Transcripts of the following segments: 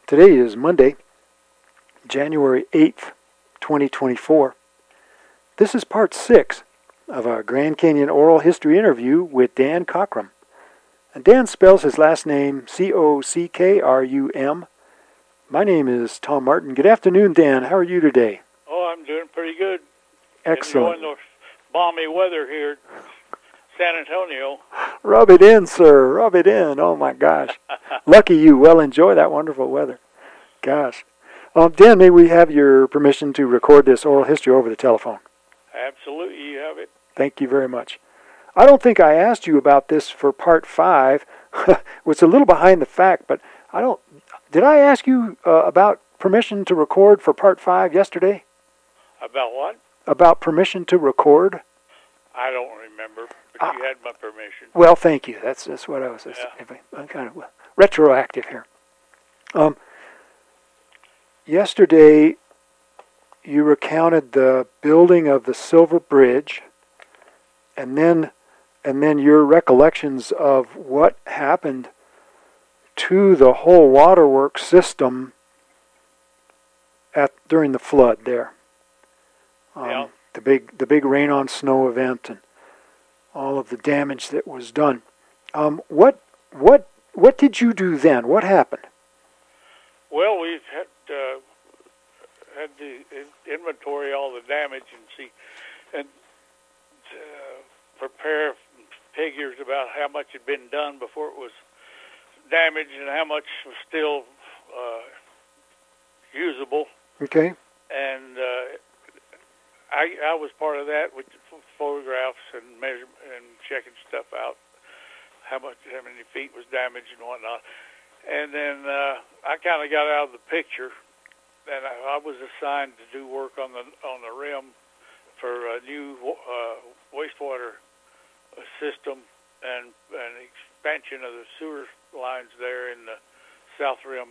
Today is Monday, January 8th, 2024. This is part 6 of our Grand Canyon oral history interview with Dan Cockrum. And Dan spells his last name C-O-C-K-R-U-M. My name is Tom Martin. Good afternoon, Dan. How are you today? Oh, I'm doing pretty good. Excellent. Enjoying the balmy weather here in San Antonio. Rub it in, sir. Rub it in. Oh, my gosh. Lucky you. Well, enjoy that wonderful weather. Gosh. Dan, may we have your permission to record this oral history over the telephone? Absolutely, you have it. Thank you very much. I don't think I asked you about this for part 5. It's a little behind the fact, but did I ask you about permission to record for part 5 yesterday? About what? About permission to record? I don't remember, but you had my permission. Well, thank you. That's what I was. I'm kind of retroactive here. Yesterday, you recounted the building of the Silver Bridge, and then your recollections of what happened to the whole waterworks system during the flood there. Yeah. The big rain on snow event and all of the damage that was done. What did you do then? What happened? Well, we've had to inventory all the damage and prepare figures about how much had been done before it was damaged and how much was still usable. Okay. And I was part of that with photographs and measurement and checking stuff out, how many feet was damaged and whatnot. And then I kind of got out of the picture, and I was assigned to do work on the rim for a new wastewater system and an expansion of the sewer lines there in the South Rim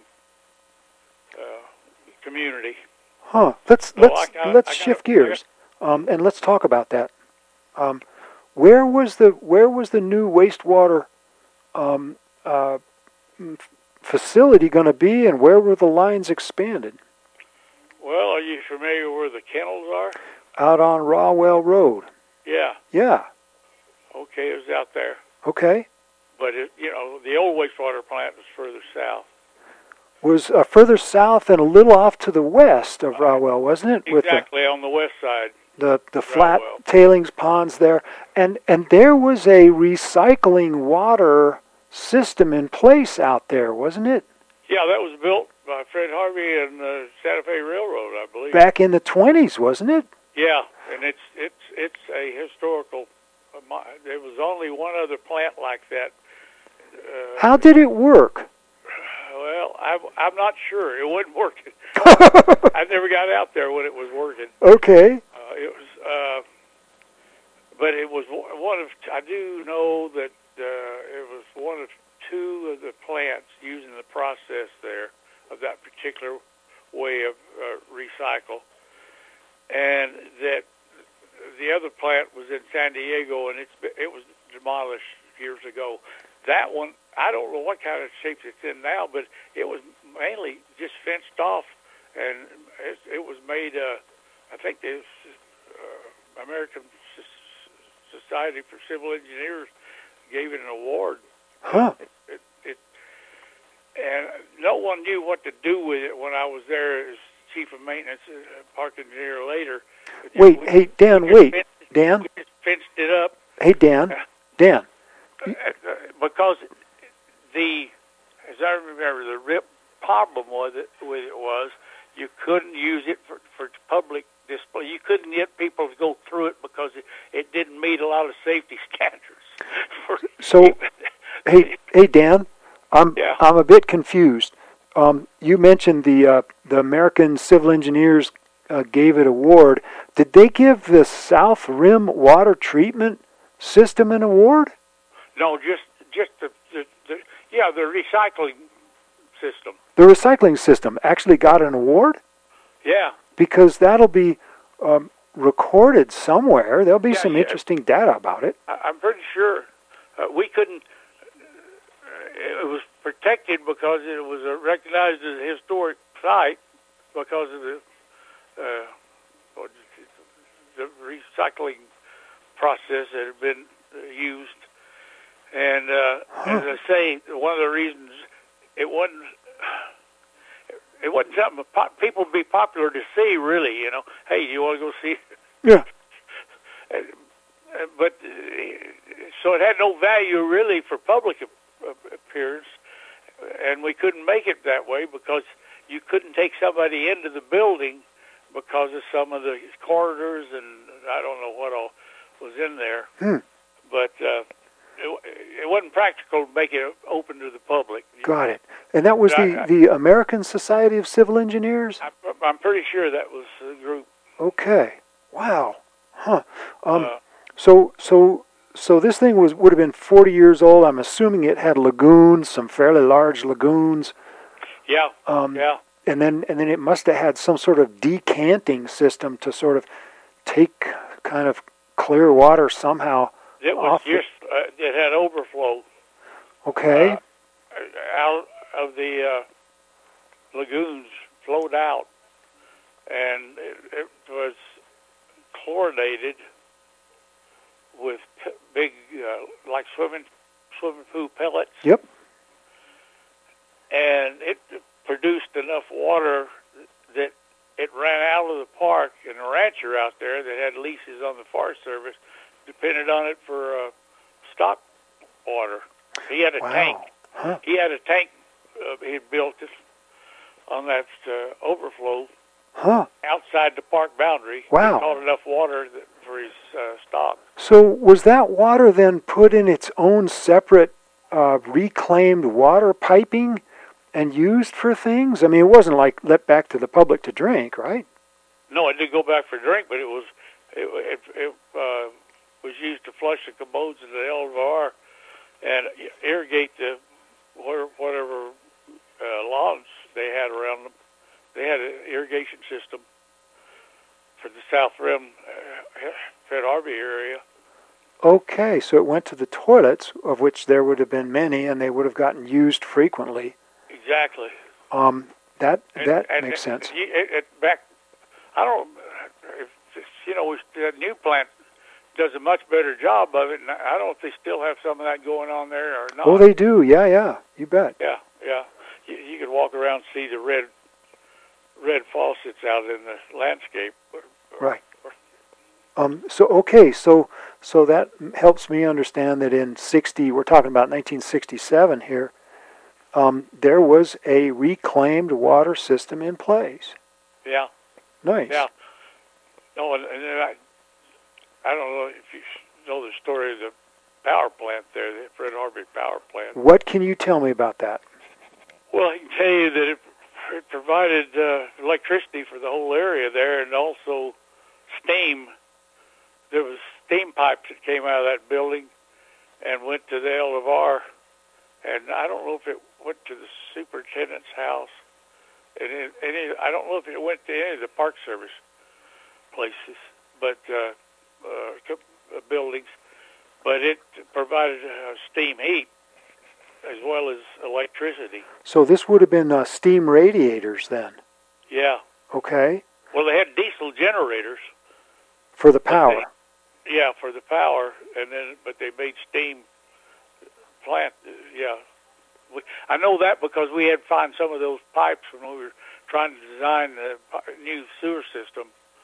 community. Huh. Let's shift gears, and let's talk about that. Where was the new wastewater facility going to be, and where were the lines expanded? Well, are you familiar where the kennels are? Out on Rawwell Road. Yeah. Yeah. Okay, it was out there. Okay. But the old wastewater plant was further south. Was further south and a little off to the west of Rawwell, wasn't it? Exactly, on the west side. The flat tailings ponds there, and there was a recycling water system in place out there, wasn't it? Yeah, that was built by Fred Harvey and the Santa Fe Railroad, I believe. Back in the 20s, wasn't it? Yeah, and it's a historical. There was only one other plant like that. How did it work? Well, I'm not sure. It wasn't working. I never got out there when it was working. Okay. But it was one of. I do know that it was one of 2 of the plants using the process there of that particular way of recycle, and that the other plant was in San Diego, and it was demolished years ago. That one, I don't know what kind of shape it's in now, but it was mainly just fenced off, and it was made. I think the American Society for Civil Engineers gave it an award. Huh. And no one knew what to do with it when I was there as chief of maintenance, park engineer later. Dan. We just fenced it up. Hey, Dan. Because as I remember, the real problem with it was you couldn't use it for public display. You couldn't get people to go through it because it didn't meet a lot of safety standards. So, hey, Dan, I'm a bit confused. You mentioned the American Civil Engineers gave it award. Did they give the South Rim water treatment system an award? No, just the recycling system. The recycling system actually got an award? Yeah. Because that'll be recorded somewhere. There'll be some interesting data about it. I'm pretty sure we couldn't. It was protected because it was recognized as a historic site because of the recycling process that had been used. And as I say, one of the reasons it wasn't something people would be popular to see, really. You know, hey, you want to go see? Yeah. But so it had no value really for public appearance, and we couldn't make it that way because you couldn't take somebody into the building because of some of the corridors and I don't know what all was in there. But it wasn't practical to make it open to the public. Got it. And that was the American Society of Civil Engineers? I'm pretty sure that was the group. Okay. Wow. Huh. So this thing would have been 40 years old. I'm assuming it had lagoons, some fairly large lagoons. Yeah. Yeah. And then it must have had some sort of decanting system to sort of take kind of clear water somehow. It was just it had overflow. Okay. Out of the lagoons flowed out, and it was chlorinated with big, like swimming pool pellets. Yep. And it produced enough water that it ran out of the park, and a rancher out there that had leases on the Forest Service depended on it for stock water. He had a tank. Huh. He had a tank he had built on that overflow outside the park boundary. Wow. He caught enough water for his stock. So was that water then put in its own separate reclaimed water piping and used for things? I mean, it wasn't like let back to the public to drink, right? No, it did go back for drink, but it was used to flush the commodes in the Elvar and irrigate the whatever lawns they had around them. They had an irrigation system for the South Rim, Fred Harvey area. Okay, so it went to the toilets, of which there would have been many, and they would have gotten used frequently. Exactly. That makes sense. Back, I don't. The new plant does a much better job of it, and I don't know if they still have some of that going on there or not. Oh, they do. Yeah. You bet. Yeah. You could walk around and see the red faucets out in the landscape. Right. So that helps me understand that in we're talking about 1967 here, there was a reclaimed water system in place. Yeah. Nice. Yeah. No, and I don't know if you know the story of the power plant there, the Fred Harvey power plant. What can you tell me about that? Well, I can tell you that it provided electricity for the whole area there, and also steam. There was steam pipes that came out of that building and went to the Elvar, and I don't know if it went to the superintendent's house, and I don't know if it went to any of the Park Service places, but buildings, but it provided steam heat as well as electricity. So this would have been steam radiators then? Yeah. Okay. Well, they had diesel generators. For the power? For the power, but they made steam plant, yeah. I know that because we had to find some of those pipes when we were trying to design the new sewer system.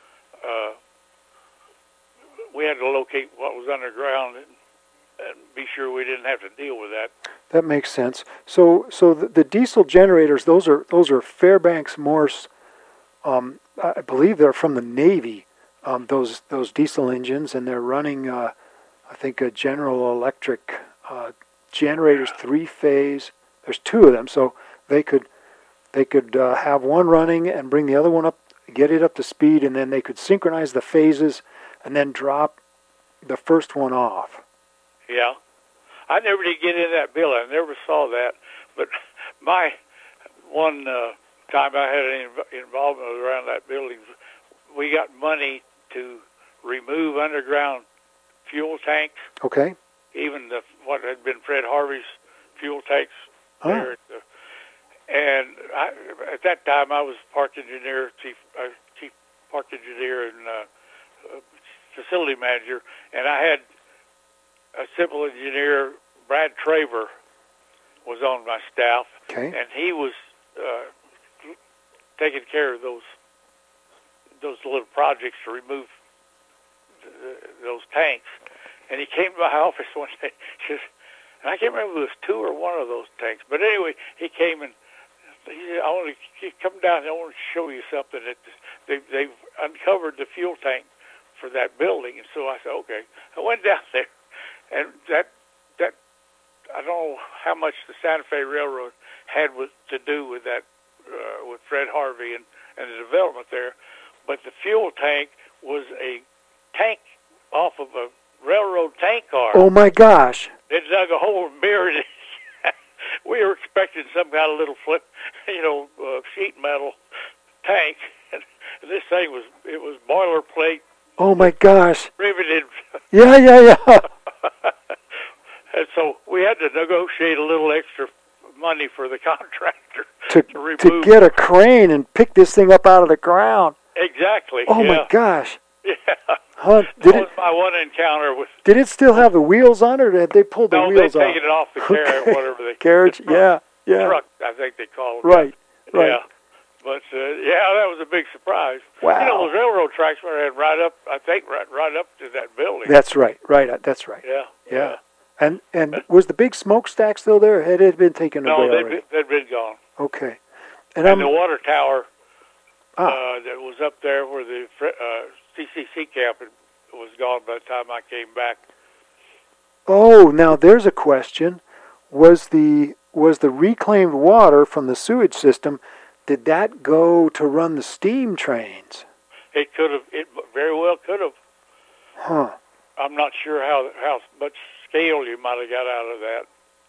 We had to locate what was underground and be sure we didn't have to deal with that. That makes sense. So the diesel generators, those are Fairbanks Morse. I believe they're from the Navy. Those diesel engines, and they're running, I think, a General Electric generators, 3-phase. There's 2 of them, so they could have one running and bring the other one up, get it up to speed, and then they could synchronize the phases and then drop the first one off. Yeah. I never did get in that building. I never saw that. But my one time I had any involvement around that building, we got money to remove underground fuel tanks. Okay. Even what had been Fred Harvey's fuel tanks there. And at that time, I was park engineer, chief park engineer and facility manager, and I had a civil engineer, Brad Traver, was on my staff, and he was taking care of those little projects to remove those tanks. And he came to my office one day, and I can't remember if it was 2 or 1 of those tanks, but anyway, he came and he said, "I want to come down. I want to show you something that they've uncovered the fuel tank for that building." And so I said, "Okay." I went down there, and that I don't know how much the Santa Fe Railroad had to do with that, with Fred Harvey and the development there, but the fuel tank was a tank off of a railroad tank car. Oh my gosh! They dug a hole and buried it. We were expecting some kind of little sheet metal tank, and this thing was boilerplate. Oh my gosh! Riveted. Yeah. And so we had to negotiate a little extra money for the contractor to get a crane and pick this thing up out of the ground. Exactly. Oh my gosh! Yeah. Huh? That was my one encounter with. Did it still have the wheels on it, or had they pulled the wheels off? No, they taken it off the carriage, whatever they. Carriage, yeah. Truck, I think they call it. Right. Yeah. But that was a big surprise. Wow. Those railroad tracks were right up. I think right up to that building. That's right. That's right. Yeah. And was the big smokestack still there? Had it been taken away already? No, they'd been gone. Okay. And the water tower that was up there where the CCC camp was gone by the time I came back. Oh, now there's a question. Was the reclaimed water from the sewage system, did that go to run the steam trains? It could have. It very well could have. Huh. I'm not sure how much scale you might have got out of that,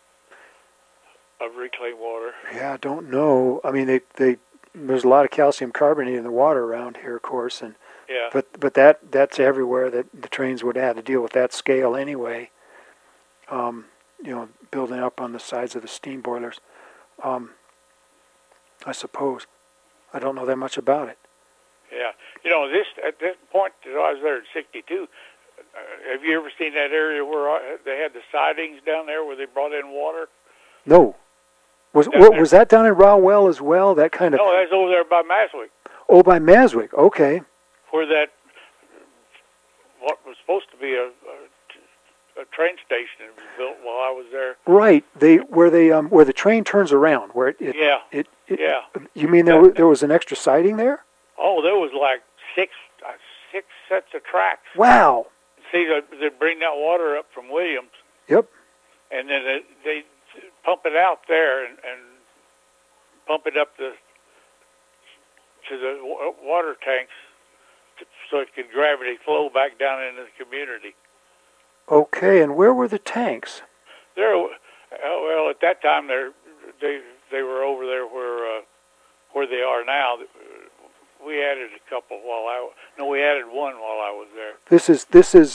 of reclaimed water. Yeah, I don't know. I mean, there's a lot of calcium carbonate in the water around here, of course, and but that's everywhere. That the trains would have to deal with that scale anyway. Building up on the sides of the steam boilers. I suppose. I don't know that much about it. Yeah, at this point that I was there in '62. Have you ever seen that area where they had the sidings down there where they brought in water? No. Was that down in Rowell as well? That kind of. No, that's over there by Maswick. Oh, by Maswick. Okay. Where what was supposed to be a train station was built while I was there. Right. Where the train turns around. Where it. Yeah. You mean there was an extra siding there? Oh, there was like six sets of tracks. Wow. See, they bring that water up from Williams. Yep. And then they pump it out there and pump it up to the water tanks so it could gravity flow back down into the community. Okay, and where were the tanks? Well, at that time they were over there where they are now. We added a couple we added one while I was there. This is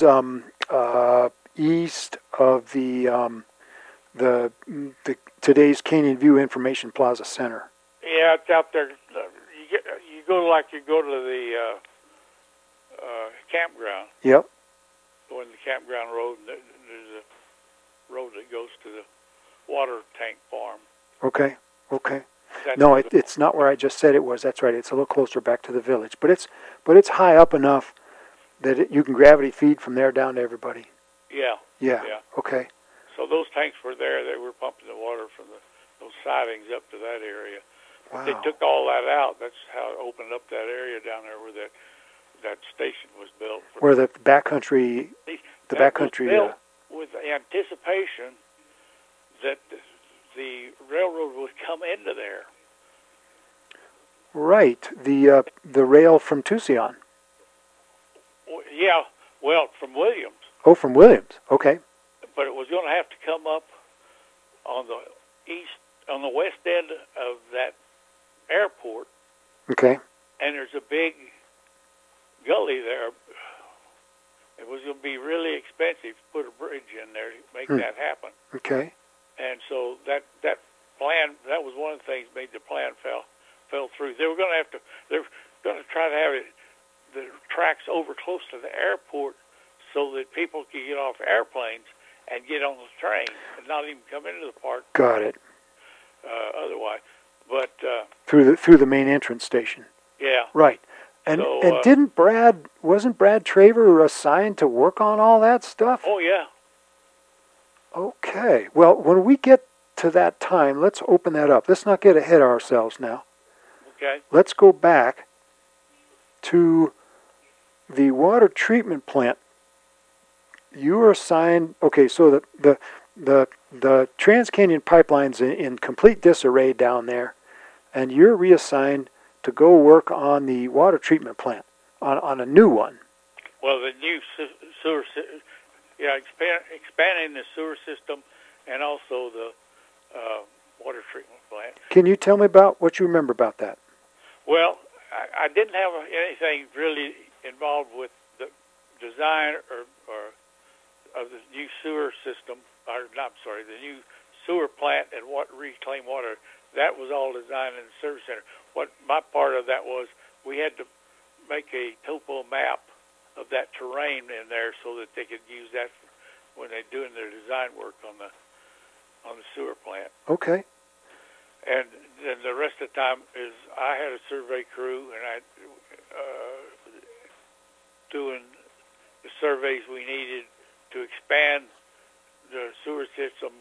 east of the today's Canyon View Information Plaza Center. Yeah, it's out there. You go to the campground. Yep. Going the campground road, and there's a road that goes to the water tank farm. Okay. No, it's not where I just said it was. That's right. It's a little closer back to the village, but it's high up enough that you can gravity feed from there down to everybody. Yeah. Okay. So those tanks were there. They were pumping the water from those sidings up to that area. Wow. They took all that out. That's how it opened up that area down there where that station was built. Where the backcountry. Was built with anticipation that the railroad would come into there. Right. The rail from Tucson. Yeah. Well, from Williams. Oh, from Williams. Okay. But it was going to have to come up on the west end of that airport. Okay. And there's a big gully there. It was going to be really expensive to put a bridge in there to make that happen. Okay. And so that plan, that was one of the things made the plan fell through. They were going to try to have the tracks over close to the airport so that people could get off airplanes and get on the train and not even come into the park. Got it. Otherwise, but through the main entrance station. Yeah. Right. And wasn't Brad Traver assigned to work on all that stuff? Oh yeah. Okay. Well, when we get to that time, let's open that up. Let's not get ahead of ourselves now. Okay. Let's go back to the water treatment plant. You were assigned. Okay, so the TransCanyon pipeline's in complete disarray down there, and you're reassigned to go work on the water treatment plant on a new one. Well, the new sewer, expanding the sewer system and also the water treatment plant. Can you tell me about what you remember about that? Well, I didn't have anything really involved with the design or of the new sewer system, the new sewer plant and reclaimed water. That was all designed in the service center. What my part of that was, we had to make a topo map of that terrain in there so that they could use that when they're doing their design work on the sewer plant. Okay. And then the rest of the time is I had a survey crew, and I doing the surveys we needed to expand the sewer system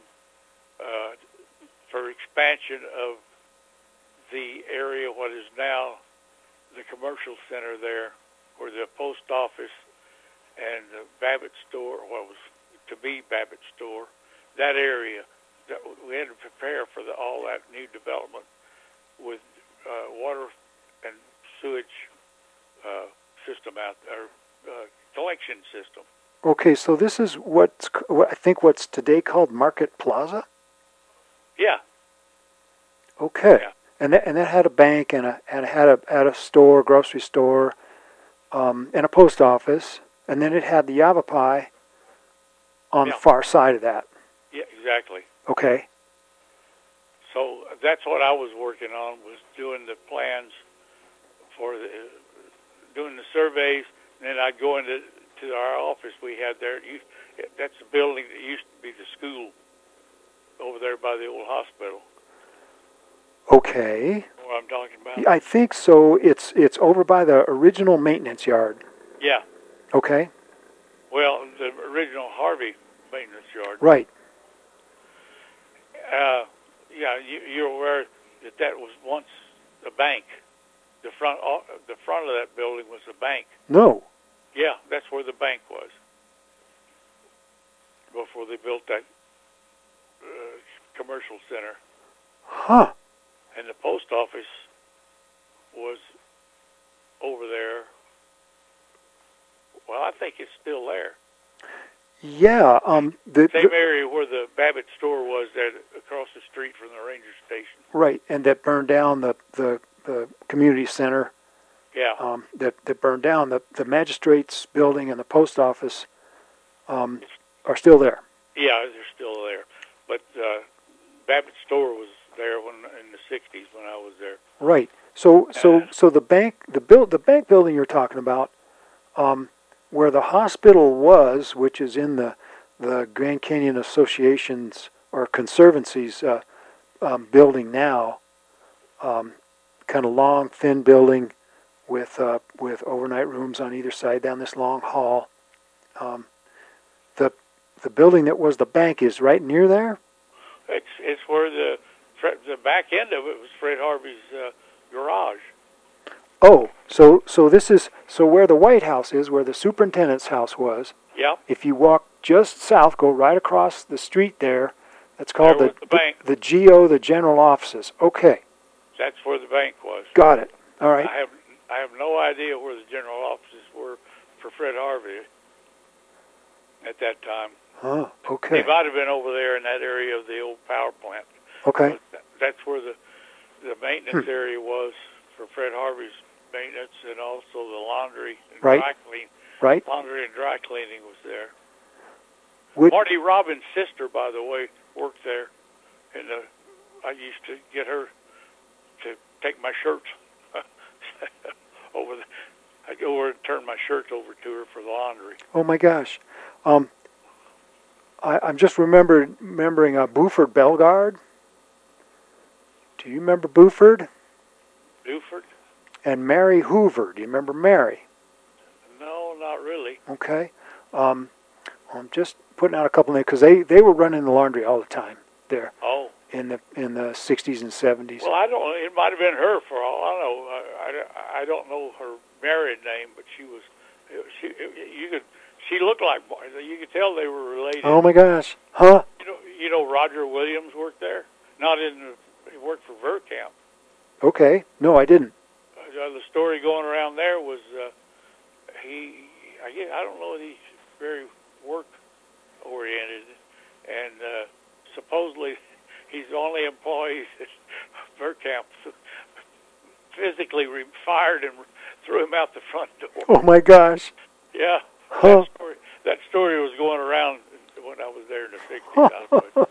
for expansion of the area, what is now the commercial center there, where the post office and the Babbitt store, what was to be Babbitt store, that area, that we had to prepare for all that new development with water and sewage system out there, collection system. Okay, so this is what's today called Market Plaza? Yeah. Okay. Yeah. And that had a bank and had a store, grocery store, and a post office, and then it had the Yavapai on the far side of that. Yeah, exactly. Okay. So that's what I was working on, was doing the plans for doing the surveys, and then I'd go into our office we had there. That's the building that used to be the school over there by the old hospital. Okay. What I'm talking about? I think so. It's over by the original maintenance yard. Yeah. Okay. Well, the original Harvey maintenance yard. Right. Yeah, you're aware that was once a bank. The front of that building was a bank. No. Yeah, that's where the bank was before they built that commercial center. Huh. And the post office was over there. Well, I think it's still there. Yeah. Same area where the Babbitt store was, there across the street from the ranger station. Right, and that burned down the community center. Yeah. That burned down. The magistrate's building and the post office are still there. Yeah, they're still there. But Babbitt store was there in the 60s when I was there. Right. So the bank building you're talking about, where the hospital was, which is in the Grand Canyon Association's or Conservancy's building now, kind of long, thin building with overnight rooms on either side down this long hall. The building that was the bank is right near there. It's where the back end of it was Fred Harvey's garage. Oh, so this is where the White House is, where the superintendent's house was. Yeah. If you walk just south, go right across the street there. That's called the bank. The GO, the general offices. Okay. That's where the bank was. Got it. All right. I have no idea where the general offices were for Fred Harvey at that time. Oh, okay. They might have been over there in that area of the old power plant. Okay. But that's where the maintenance area was for Fred Harvey's maintenance, and also the laundry and dry cleaning. Right. Laundry and dry cleaning was there. Which, Marty Robbins' sister, by the way, worked there in the I used to get her to take my shirts over. I'd go over and turn my shirts over to her for the laundry. Oh my gosh. I'm just remembering Buford Bellegarde. Do you remember Buford? Buford? And Mary Hoover. Do you remember Mary? No, not really. Okay. I'm just putting out a couple names because they were running the laundry all the time there. Oh. In the 60s and 70s. Well, I don't. It might have been her for all I know. I don't know her married name, but she was. She looked like. You could tell they were related. Oh my gosh. Huh? You know Roger Williams worked there. Not in. He worked for Verkamp. Okay. No, I didn't. The story going around there was I don't know if he's very work oriented, and supposedly he's the only employee that Verkamp physically fired and threw him out the front door. Oh my gosh. Yeah. Huh. That story was going around when I was there in the 60s.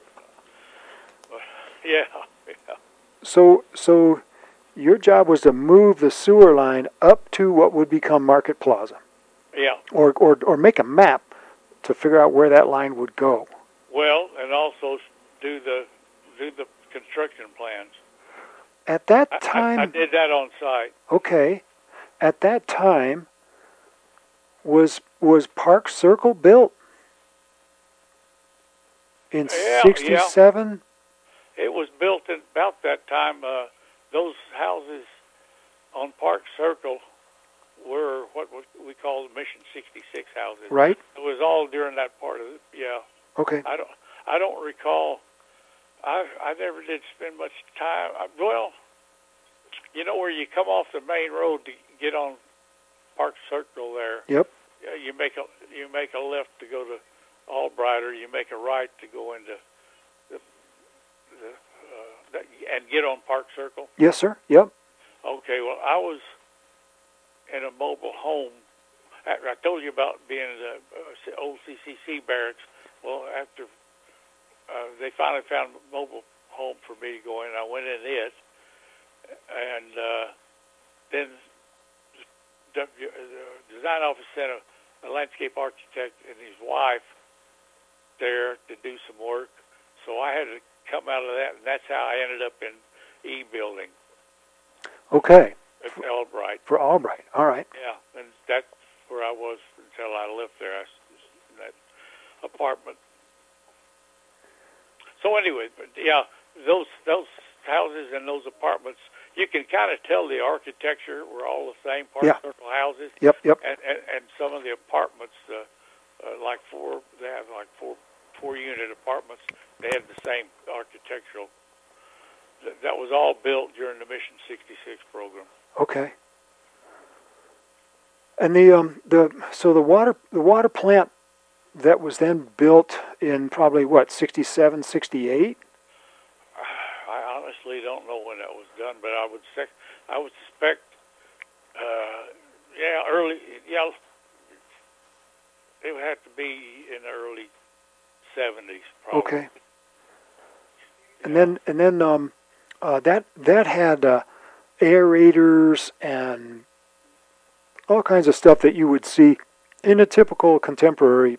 Yeah. So your job was to move the sewer line up to what would become Market Plaza. Yeah. Or make a map to figure out where that line would go. Well, and also do the construction plans. At that time, I did that on site. Okay. At that time, was Park Circle built in '67? Yeah. It was built in about that time. Those houses on Park Circle were what we call the Mission 66 houses. Right. It was all during that part of it. Yeah. Okay. I don't recall. I never did spend much time. Well, you know where you come off the main road to get on Park Circle there. Yep. You make a left to go to Albright, or you make a right to go into and get on Park Circle. Yes, sir. Yep. Okay. Well, I was in a mobile home. I told you about being in the old CCC barracks. Well, after they finally found a mobile home for me to go in, I went in it, and then the design office sent a landscape architect and his wife there to do some work. So I had to come out of that, and that's how I ended up in E building. Okay. At Albright. For Albright. All right. Yeah, and that's where I was until I left there. I was in that apartment. So anyway, but yeah, those houses and those apartments, you can kind of tell the architecture were all the same Park Circle houses. Yep. And some of the apartments, they have like four unit apartments. They had the same architectural. That was all built during the Mission 66 program. Okay. And the water plant that was then built in probably what, 67, 68? I honestly don't know when that was done, but I would suspect early. Yeah, it would have to be in the early 70s, probably. Okay. And then that had aerators and all kinds of stuff that you would see in a typical contemporary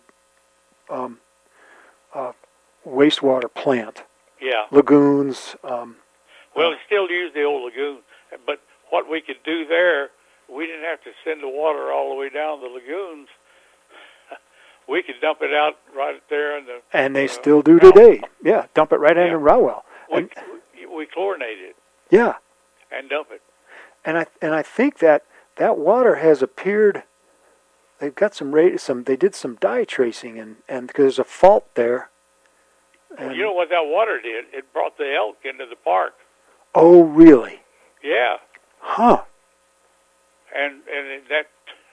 wastewater plant. Yeah. Lagoons. Well, we still use the old lagoon, but what we could do there, we didn't have to send the water all the way down the lagoons. We could dump it out right there in the. And they still do today. Yeah, dump it right in Rowell. We chlorinate it. Yeah. And dump it. And I think that water has appeared. They've got they did some dye tracing and because there's a fault there. And you know what that water did? It brought the elk into the park. Oh, really? Yeah. Huh. And that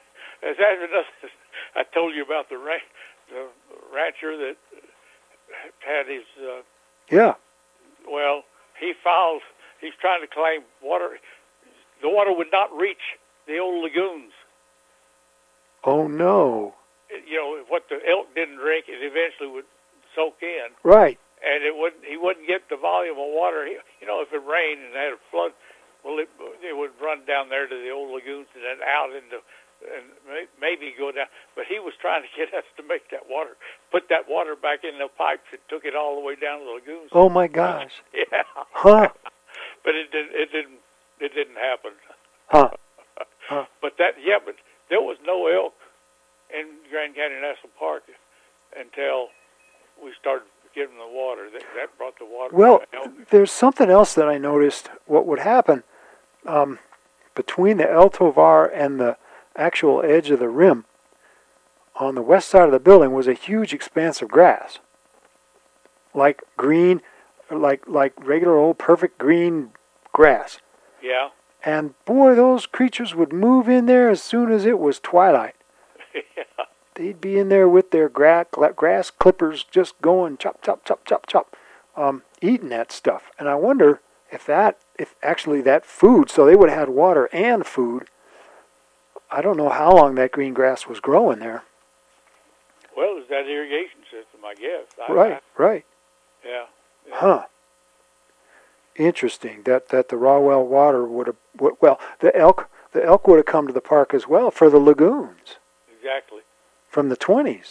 I told you about the rancher that had his. Yeah. Well, he's trying to claim water. The water would not reach the old lagoons. Oh no. You know what the elk didn't drink, it eventually would soak in. Right. and he wouldn't get the volume of water. If it rained and had a flood, well, it would run down there to the old lagoons and then out into, and maybe go down. But he was trying to get us to make that water, put that water back in the pipes and took it all the way down to the lagoons. Oh my gosh. Yeah. Huh. But it didn't happen. Huh. But there was no elk in Grand Canyon National Park until we started giving the water. That brought the water. Well, to elk. there's something else that I noticed. What would happen between the El Tovar and the actual edge of the rim, on the west side of the building was a huge expanse of grass, like green, like regular old perfect green grass. Yeah. And boy, those creatures would move in there as soon as it was twilight. Yeah. They'd be in there with their grass clippers just going chop, chop, chop, chop, chop, eating that stuff. And I wonder if actually that food, so they would have had water and food. I don't know how long that green grass was growing there. Well, it's that irrigation system, I guess. Right. Yeah. Huh. Interesting that the raw well water would have, the elk would have come to the park as well for the lagoons. Exactly. From the 20s.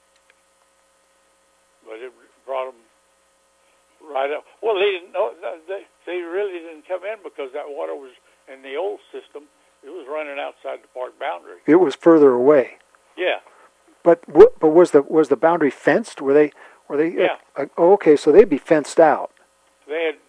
But it brought them right up. Well, they didn't know. They really didn't come in because that water was in the old system. It was running outside the park boundary. It was further away. Yeah. But was the boundary fenced? Were they? Yeah. Okay, so they'd be fenced out. They had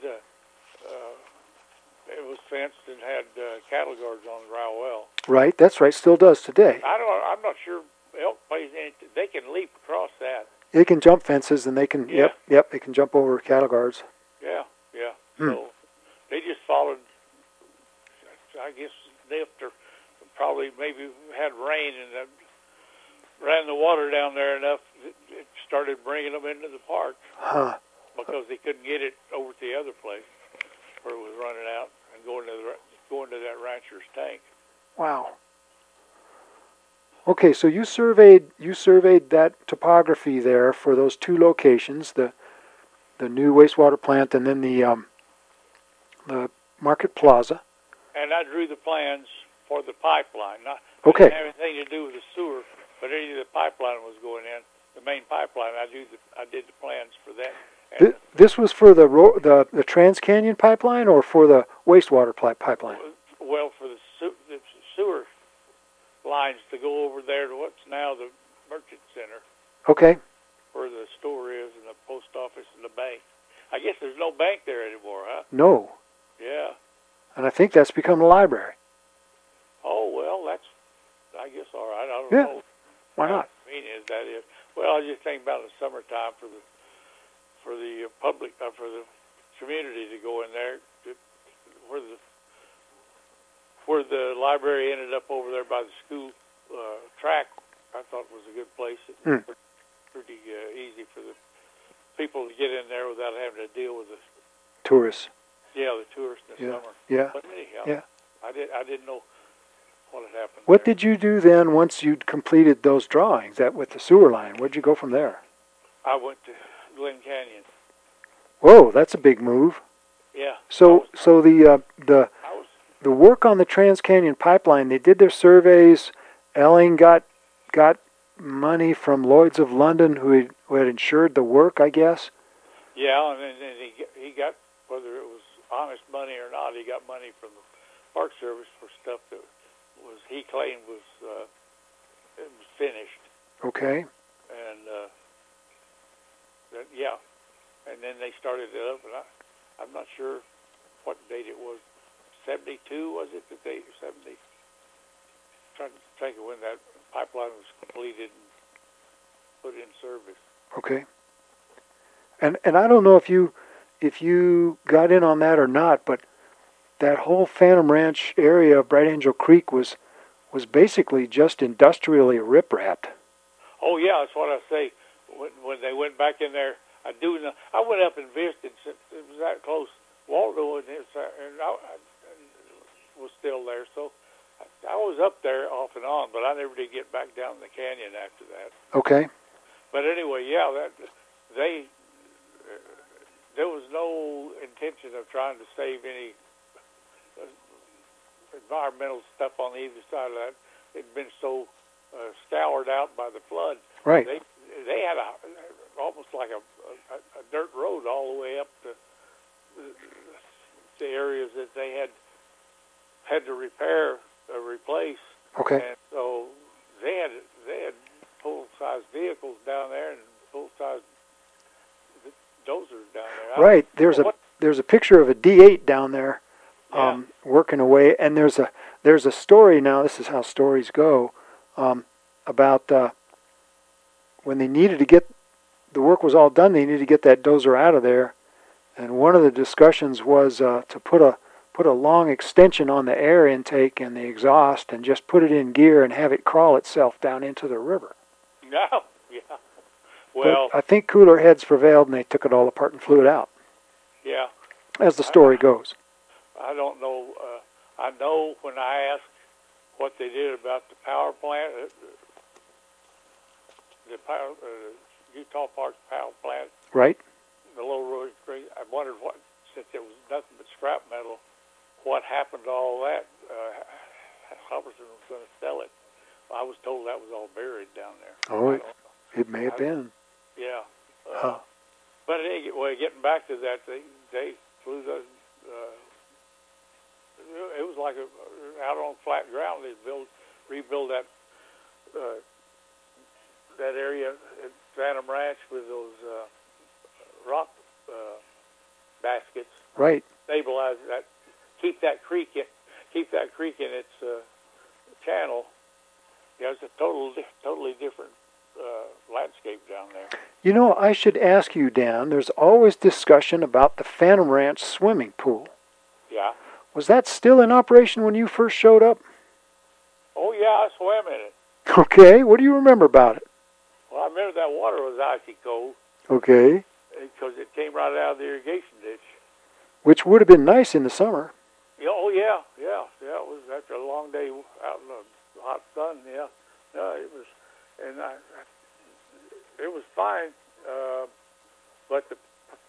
it was fenced and had cattle guards on the raw well. Right. That's right. Still does today. I'm not sure elk plays anything. They can leap across that. They can jump fences and they can. Yeah. Yep. They can jump over cattle guards. Yeah. So they just followed. I guess after probably maybe had rain and ran the water down there enough, it started bringing them into the park. Huh. Because they couldn't get it over to the other place where it was running out and going to that rancher's tank. Wow. Okay, so you surveyed that topography there for those two locations, the new wastewater plant and then the Market Plaza. And I drew the plans for the pipeline. Okay. It didn't have anything to do with the sewer, but any of the pipeline was going in. The main pipeline, I did the plans for that. This was for the Trans Canyon pipeline or for the wastewater pipeline? Well, for the sewer lines to go over there to what's now the Merchant Center. Okay. Where the store is and the post office and the bank. I guess there's no bank there anymore, huh? No. Yeah. And I think that's become the library. Oh, well, that's, I guess, all right. I don't know. Why not? That is. Well, I was just thinking about the summertime for the public, for the community to go in there, where the library ended up over there by the school track. I thought was a good place. It was pretty easy for the people to get in there without having to deal with the tourists. Yeah, the tourists in the summer. Yeah. But anyhow, I didn't know what had happened. What did you do then once you'd completed those drawings with the sewer line? Where'd you go from there? I went to Glen Canyon. Whoa, that's a big move. Yeah. So the work on the Trans Canyon pipeline, they did their surveys. Elling got money from Lloyd's of London, who had insured the work, I guess. Yeah, and then he got, whether it was honest money or not, he got money from the Park Service for stuff that he claimed was finished. Okay. And and then they started it up, and I'm not sure what date it was. 72 was it? The date 70. Trying to think of when that pipeline was completed and put in service. Okay. And I don't know if you got in on that or not, but that whole Phantom Ranch area of Bright Angel Creek was basically just industrially rip-wrapped. Oh yeah, that's what I say. When they went back in there, I went up and visited. It was that close. Waldo and I was still there, so I was up there off and on, but I never did get back down the canyon after that. Okay. But anyway, yeah, no intention of trying to save any environmental stuff on either side of that. It'd been so scoured out by the flood. Right. They had almost like a dirt road all the way up to the areas that they had to repair or replace. Okay. And so they had full-size vehicles down there and full-size dozers down there. Right. There's a picture of a D8 down there, working away, and there's a story now. This is how stories go, about when they needed to get the work was all done. They needed to get that dozer out of there, and one of the discussions was to put a long extension on the air intake and the exhaust, and just put it in gear and have it crawl itself down into the river. No, yeah. Well, but I think cooler heads prevailed, and they took it all apart and flew it out. Yeah. As the story goes. I don't know. I know when I asked what they did about the power plant, Utah Park power plant, right? The Low Road Creek. I wondered what, since there was nothing but scrap metal, what happened to all that? Hubbardson was going to sell it. I was told that was all buried down there. Oh, it may have been. Yeah. But anyway, getting back to that, they flew the. It was like out on flat ground. They rebuild that that area at Phantom Ranch with those rock baskets. Right. Stabilize that. Keep that creek in its channel. Yeah, it's a totally different landscape down there. You know, I should ask you, Dan, there's always discussion about the Phantom Ranch swimming pool. Yeah. Was that still in operation when you first showed up? Oh, yeah, I swam in it. Okay, what do you remember about it? Well, I remember that water was icy cold. Okay. Because it came right out of the irrigation ditch. Which would have been nice in the summer. Oh, yeah. It was after a long day out in the hot sun, yeah. No, it was, and it was fine, but the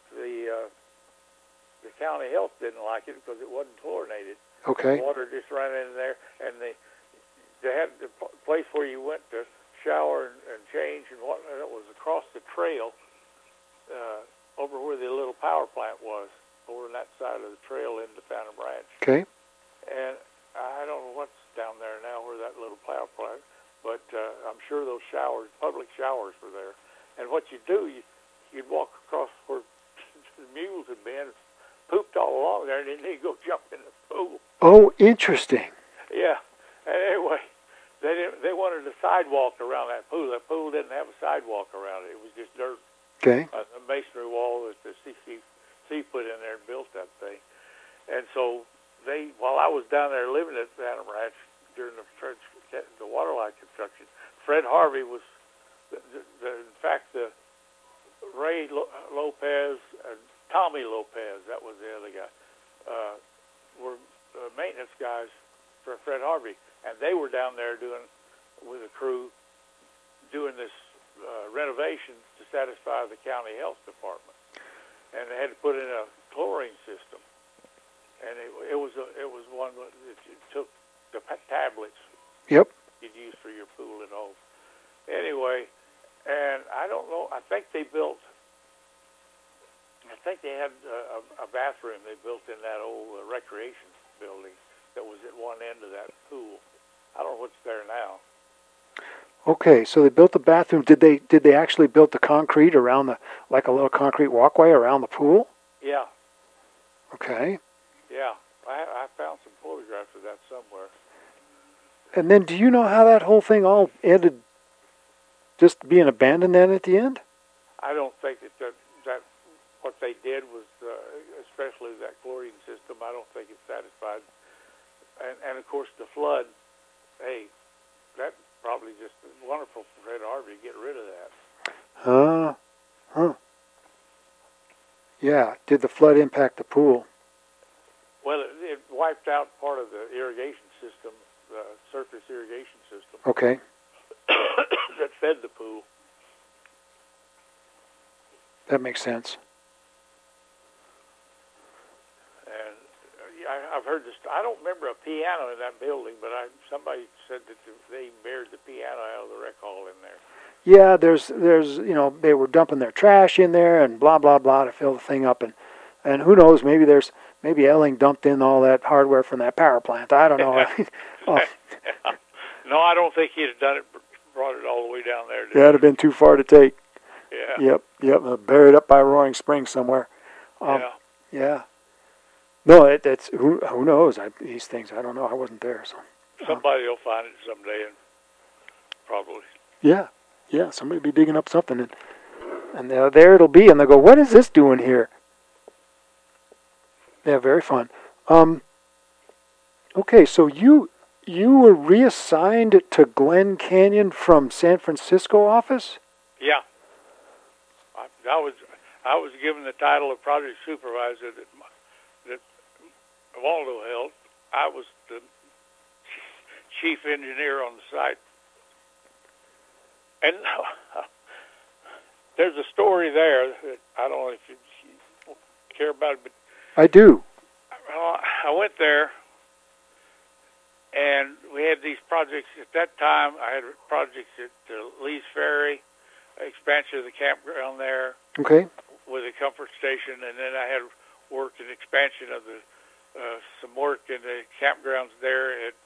county health didn't like it because it wasn't chlorinated. Okay. The water just ran in there, and they had the place where you went to shower and change and whatnot. It was across the trail, over where the little power plant was, over on that side of the trail into Phantom Ranch. Okay. And I don't know what's down there now where that little power plant, but I'm sure those showers, public showers, were there. And what you do, you'd walk across where the mules had been, pooped all along there, and then they'd go jump in the pool. Oh, interesting. Yeah. And anyway, they wanted a sidewalk around that pool. That pool didn't have a sidewalk around it. It was just dirt. Okay. A masonry wall that the CCC put in there and built that thing. And so while I was down there living at Phantom Ranch during the water line construction, Fred Harvey was, in fact, the Ray Lopez and Tommy Lopez, that was the other guy, were maintenance guys for Fred Harvey. And they were down there with a crew, doing this renovation to satisfy the county health department. And they had to put in a chlorine system. And it was one that you took the tablets. Yep. You'd use for your pool at home. Anyway, and I don't know. I think they had a bathroom they built in that old recreation building that was at one end of that pool. I don't know what's there now. Okay, so they built the bathroom. Did they actually build the concrete around like a little concrete walkway around the pool? Yeah. Okay. Yeah, I found some photographs of that somewhere. And then, do you know how that whole thing all ended? Just being abandoned then at the end? I don't think that what they did was, especially that chlorine system, I don't think it satisfied. And of course, the flood. Hey, that probably just wonderful for Fred Harvey to get rid of that. Huh. Yeah. Did the flood impact the pool? Well, it wiped out part of the irrigation system, the surface irrigation system. Okay. That fed the pool. That makes sense. I've heard this. I don't remember a piano in that building, but somebody said that they buried the piano out of the rec hall in there. Yeah, there's they were dumping their trash in there and blah blah blah to fill the thing up, and who knows, maybe Elling dumped in all that hardware from that power plant. I don't know. No, I don't think he'd have done it. Brought it all the way down there. That'd have been too far to take. Yeah. Yep. Buried up by Roaring Spring somewhere. Yeah. No, it's who knows? These things, I don't know. I wasn't there, so somebody will find it someday, and probably. Yeah. Somebody will be digging up something, and there it'll be, and they'll go, "What is this doing here?" Yeah, very fun. Okay, so you were reassigned to Glen Canyon from San Francisco office? Yeah. I was given the title of project supervisor that Waldo held. I was the chief engineer on the site. And there's a story there that I don't know if you care about it, but I do. I went there, and we had these projects. At that time, I had projects at Lee's Ferry, expansion of the campground there. Okay. With a comfort station, and then I had work in expansion of some work in the campgrounds there at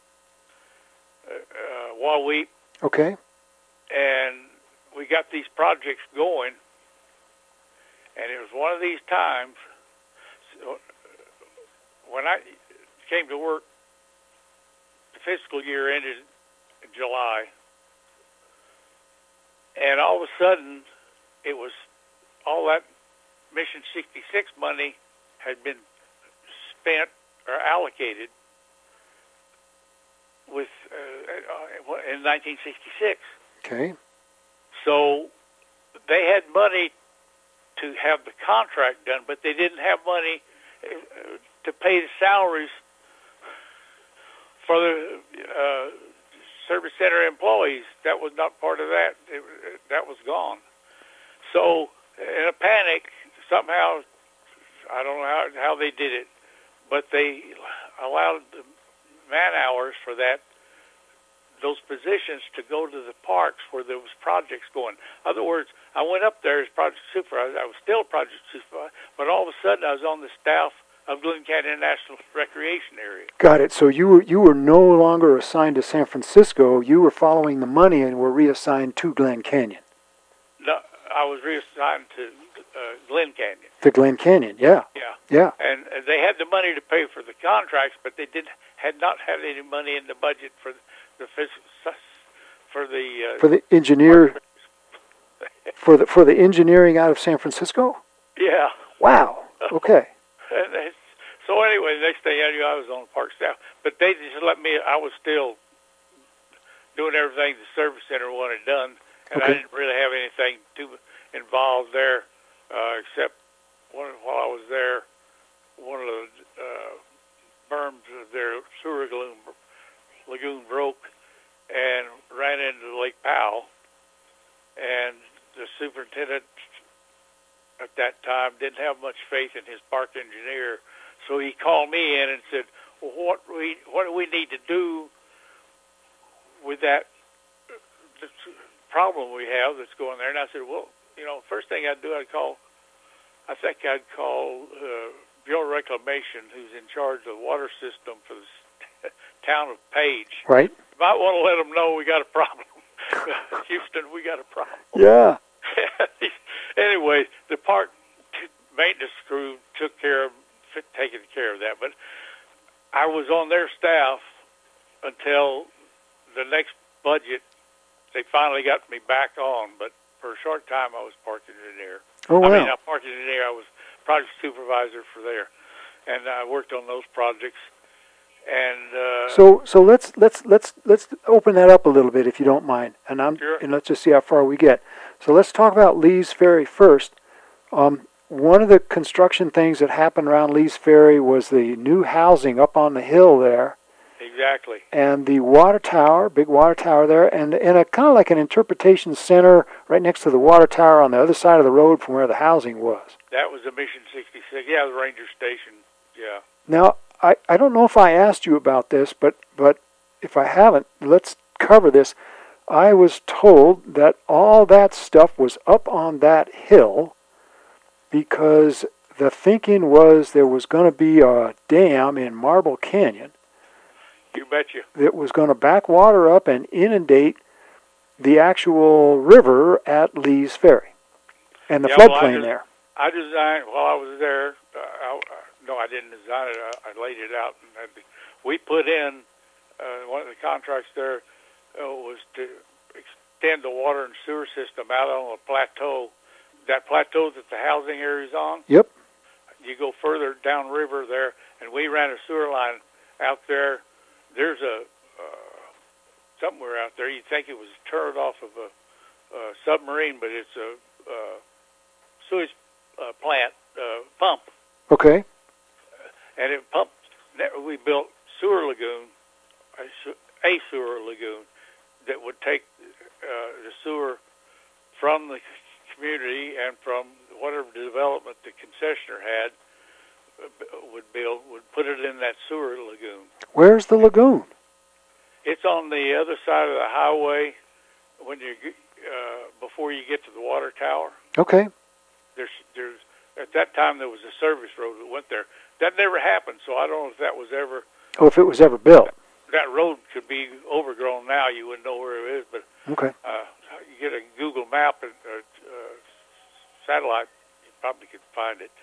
Waweep. Okay. And we got these projects going, and it was one of these times when I came to work. The fiscal year ended in July, and all of a sudden, it was all that Mission 66 money had been spent or allocated with in 1966. Okay. So they had money to have the contract done, but they didn't have money to pay the salaries for the service center employees. That was not part of that. That was gone. So in a panic, somehow, I don't know how they did it, but they allowed the man hours for those positions to go to the parks where there was projects going. In other words, I went up there as project supervisor. I was still project supervisor, but all of a sudden I was on the staff of Glen Canyon National Recreation Area. Got it. So you were no longer assigned to San Francisco. You were following the money and were reassigned to Glen Canyon. No, I was reassigned to Glen Canyon. To Glen Canyon, yeah. Yeah. And they had the money to pay for the contracts, but they had not had any money in the budget for the engineer for the engineering out of San Francisco. Yeah. Wow. Okay. So anyway, the next thing I knew, I was on the park staff, but they just let me. I was still doing everything the service center wanted done, and I didn't really have anything too involved there, except while I was there, one of the berms of their sewer lagoon broke and ran into Lake Powell, and the superintendent at that time didn't have much faith in his park engineer, so he called me in and said, well, what do we need to do with that problem we have that's going there? And I said, well, first thing I'd do, I'd call Bureau Reclamation, who's in charge of the water system for the town of Page. Right. You might want to let them know we got a problem. Houston, we got a problem. Yeah. Anyway, the park maintenance crew took care of taking care of that, but I was on their staff until the next budget. They finally got me back on, but for a short time I was park engineer. Oh, wow. I mean, not park engineer. I was project supervisor for there, and I worked on those projects. And so let's open that up a little bit, if you don't mind, and sure. And let's just see how far we get. So let's talk about Lee's Ferry first. One of the construction things that happened around Lee's Ferry was the new housing up on the hill there. Exactly. And the water tower, big water tower there, and a kind of like an interpretation center right next to the water tower on the other side of the road from where the housing was. That was the Mission 66. Yeah, the Ranger Station. Yeah. Now, I don't know if I asked you about this, but if I haven't, let's cover this. I was told that all that stuff was up on that hill because the thinking was there was going to be a dam in Marble Canyon. You betcha. That was going to back water up and inundate the actual river at Lee's Ferry and the floodplain there. I designed, while I was there, no, I didn't design it. I laid it out. And we put in, one of the contracts there was to extend the water and sewer system out on a plateau. That plateau that the housing area is on. Yep. You go further downriver there, and we ran a sewer line out there. There's a somewhere out there. You'd think it was turned off of a submarine, but it's a sewage plant pump. Okay. And it pumped. We built sewer lagoon, a sewer lagoon that would take the sewer from the community and from whatever development the concessioner had would put it in that sewer lagoon. Where's the lagoon? It's on the other side of the highway when you before you get to the water tower. Okay. There's at that time there was a service road that went there. That never happened, so I don't know if that was ever. Oh, if it was ever built. That road could be overgrown now. You wouldn't know where it is, but okay. You get a Google map and satellite, you probably could find it.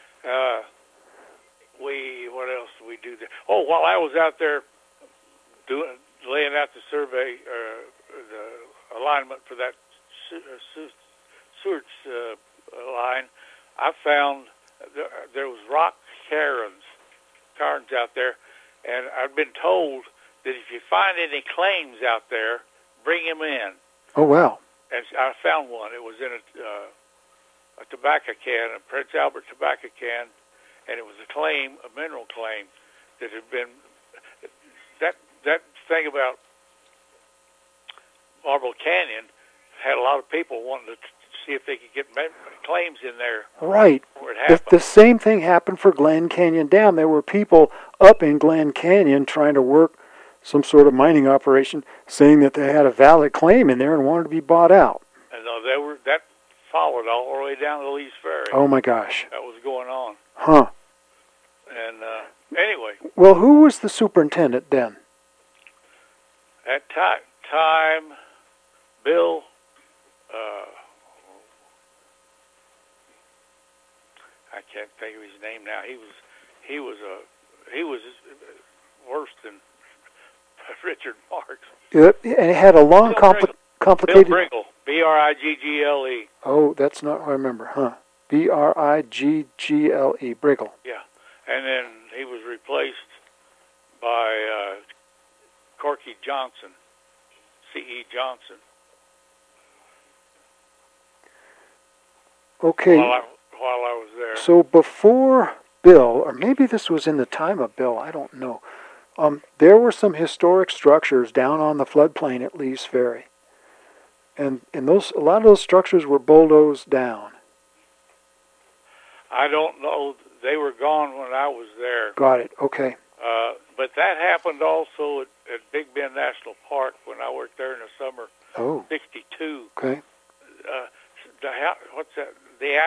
What else did we do there? Oh, while I was out there laying out the survey, the alignment for that sewage line, I found there was rock cairns out there, and I've been told that if you find any claims out there, bring them in. Oh, wow. And I found one. It was in a tobacco can, a Prince Albert tobacco can, and it was a mineral claim that had been, that thing about Marble Canyon had a lot of people wanting to see if they could get claims in there. Right. Where it happened. The same thing happened for Glen Canyon Dam. There were people up in Glen Canyon trying to work some sort of mining operation, saying that they had a valid claim in there and wanted to be bought out. And that followed all the way down to Lee's Ferry. Oh my gosh. That was going on. Huh. And anyway. Well, who was the superintendent then? At time, Bill. I can't think of his name now. He was worse than Richard Marks. And it had a long, complicated... Bill Briggle, B-R-I-G-G-L-E. Oh, that's not what I remember, huh? B-R-I-G-G-L-E, Briggle. Yeah, and then he was replaced by Corky Johnson, C.E. Johnson. Okay. While I was there. So before Bill, or maybe this was in the time of Bill, I don't know. There were some historic structures down on the floodplain at Lee's Ferry, and a lot of those structures were bulldozed down. I don't know. They were gone when I was there. Got it. Okay. But that happened also at Big Bend National Park when I worked there in the summer. Oh. '62. Okay. What's that? The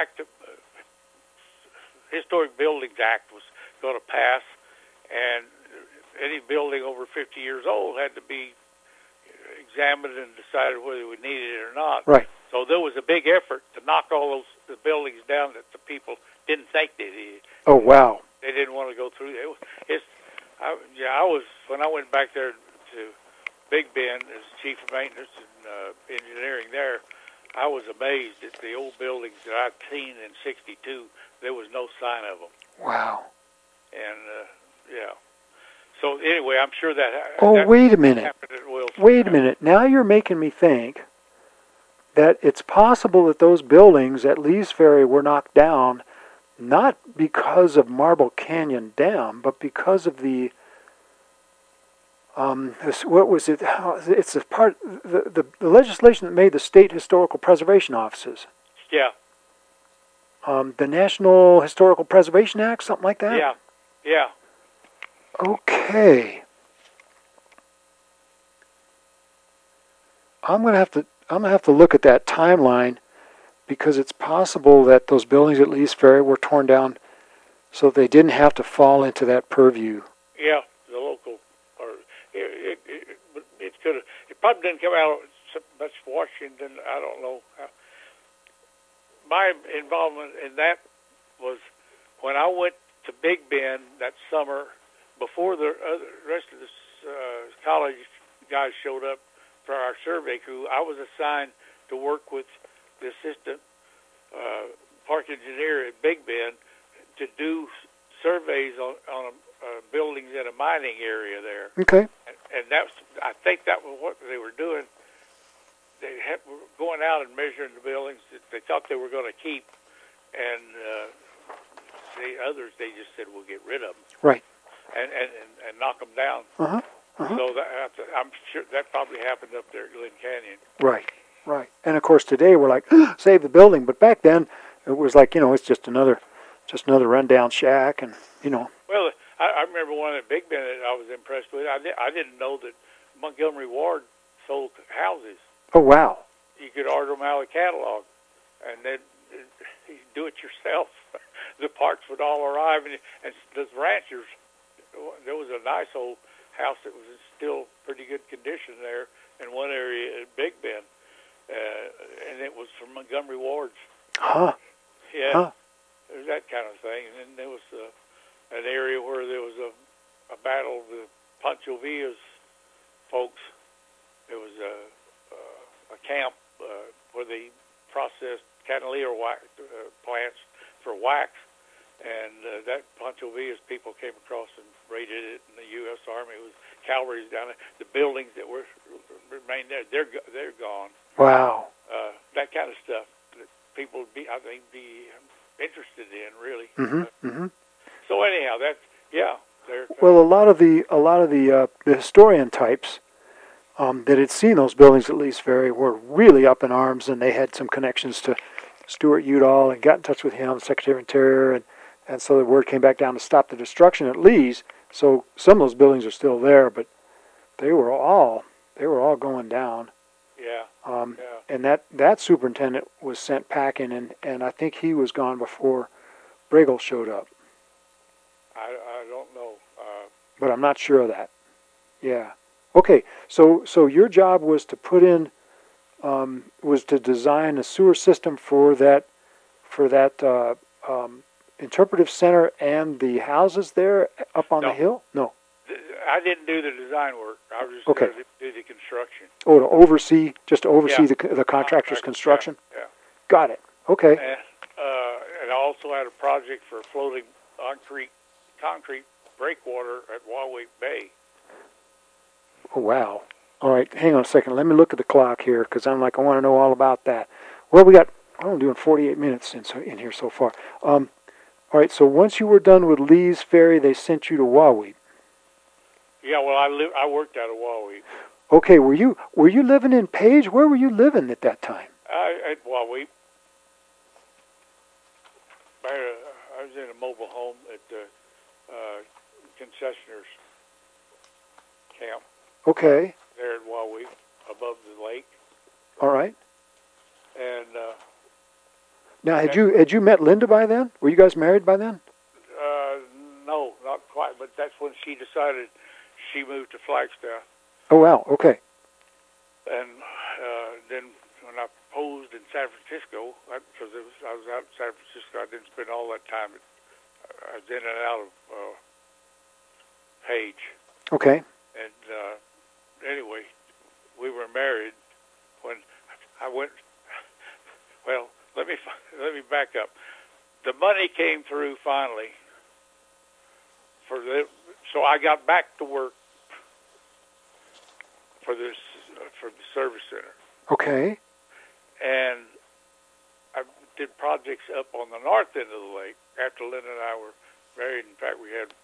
Historic Buildings Act was going to pass, and any building over 50 years old had to be examined and decided whether we needed it or not. Right. So there was a big effort to knock all the buildings down that the people didn't think they needed. Oh, wow. They didn't want to go through it. I was when I went back there to Big Bend as chief of maintenance and engineering there. I was amazed at the old buildings that I'd seen in '62. There was no sign of them. Wow. And yeah. So anyway, I'm sure that. Oh, wait a minute. Wait a minute. Now you're making me think that it's possible that those buildings at Lee's Ferry were knocked down not because of Marble Canyon Dam, but because of the what was it? It's a part the legislation that made the state historical preservation offices. Yeah. The National Historical Preservation Act, something like that. Yeah. Yeah. Okay. I'm gonna have to look at that timeline because it's possible that those buildings at Lee's Ferry were torn down so they didn't have to fall into that purview. Yeah, the local, or it could have. It probably didn't come out so much Washington. I don't know. My involvement in that was when I went to Big Bend that summer before the rest of the college guys showed up for our survey crew. I was assigned to work with the assistant park engineer at Big Bend to do surveys on buildings in a mining area there. Okay. And that's, I think that was what they were doing. They were going out and measuring the buildings that they thought they were going to keep, and the others they just said we'll get rid of them. Right. And knock them down. Uh-huh. Uh-huh. So I'm sure that probably happened up there at Glen Canyon. Right. Right. And of course today we're like, save the building, but back then it was like, it's just another rundown shack, and Well, I remember one at Big Bend that I was impressed with. I didn't know that Montgomery Ward sold houses. Oh wow. You could order them out of the catalog, and then you do it yourself. The parts would all arrive, and the ranchers. There was a nice old house that was in still pretty good condition there in one area at Big Bend, and it was from Montgomery Ward's. Huh. Yeah. Huh. There's that kind of thing, and then there was an area where there was a battle with Pancho Villa's folks. There was a camp where they processed cantilever plants for wax, and that Pancho Villa's people came across and raided it, and the U.S. Army was cavalry's down there. The buildings that remained there, they're gone. Wow. That kind of stuff that people would be interested in, really. Mm-hmm. Mm-hmm. So anyhow, well, a lot of the historian types that had seen those buildings at Lee's Ferry were really up in arms, and they had some connections to Stuart Udall and got in touch with him, Secretary of Interior, and so the word came back down to stop the destruction at Lee's. So some of those buildings are still there, but they were all going down. Yeah. And that superintendent was sent packing, and I think he was gone before Bregel showed up. I don't know. But I'm not sure of that. Yeah. Okay. So your job was to put in, was to design a sewer system for that interpretive center and the houses there up on the hill? No. I didn't do the design work. I was just okay. there to do the construction. Oh, to oversee yeah. the contractor's construction? Yeah. Got it. Okay. And I also had a project for floating concrete breakwater at Wahweap Bay. Oh, wow. All right, hang on a second. Let me look at the clock here, because I want to know all about that. Well, I'm doing 48 minutes in here so far. All right, so once you were done with Lee's Ferry, they sent you to Wahweap. Yeah, well, I worked out of Wahweap. Okay, were you living in Page? Where were you living at that time? At Wahweap. I was in a mobile home at the concessioners camp. Okay. There at Wahweap, above the lake. All right. And now, had you met Linda by then? Were you guys married by then? No, not quite. But that's when she decided she moved to Flagstaff. Oh wow. Okay. And then when I posed in San Francisco, because I was out in San Francisco, I didn't spend all that time. I was in and out of Page. Okay. And anyway, we were married when I went. Well, let me back up. The money came through finally so I got back to work for the service center. Okay. And I did projects up on the north end of the lake after Lynn and I were married. In fact, we had,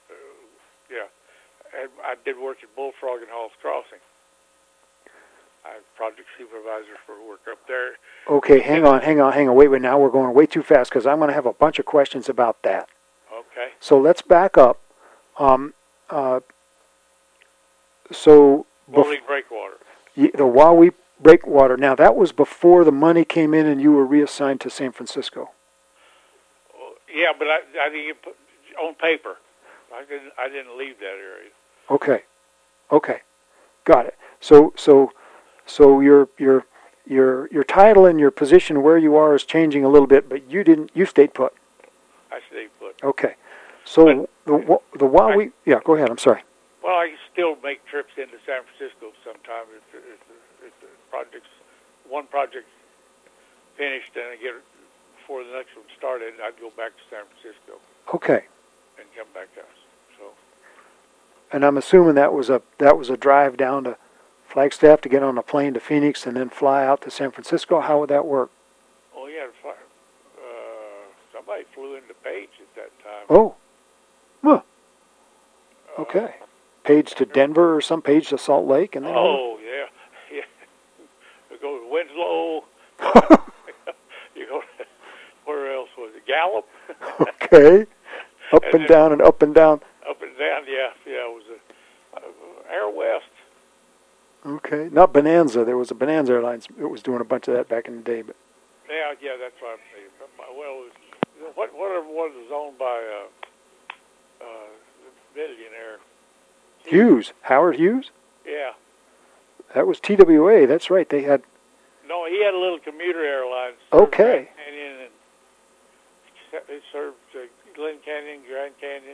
I did work at Bullfrog and Hall's Crossing. I was project supervisor for work up there. Okay, hang on. Wait, now we're going way too fast because I'm going to have a bunch of questions about that. Okay. So let's back up. So Floating breakwater. the Wahweap breakwater. Now that was before the money came in and you were reassigned to San Francisco. Yeah, but I didn't put on paper. I didn't leave that area. Okay, got it. So your title and your position where you are is changing a little bit, but you stayed put. I stayed put. Okay, so but the Wahweap. Yeah, go ahead. I'm sorry. Well, I can still make trips into San Francisco sometime if the one project finished and I get it before the next one started. I'd go back to San Francisco. Okay. And come back to us. So. And I'm assuming that was a drive down to Flagstaff to get on a plane to Phoenix and then fly out to San Francisco. How would that work? Oh yeah, somebody flew into Page at that time. Oh. Well. Okay. Page to Denver or some Page to Salt Lake and then. Oh yeah. We go to Winslow. You go to, where else was it? Gallup. Okay. Up and down and up and down. Up and down, yeah. It was Air West. Okay, not Bonanza. There was a Bonanza Airlines. It was doing a bunch of that back in the day, but. Yeah, that's what I'm saying. Well, whatever was owned by the billionaire. Hughes, Howard Hughes. Yeah. That was TWA. That's right. They had. No, he had a little commuter airline. Okay. Canyon and it served Glen Canyon, Grand Canyon.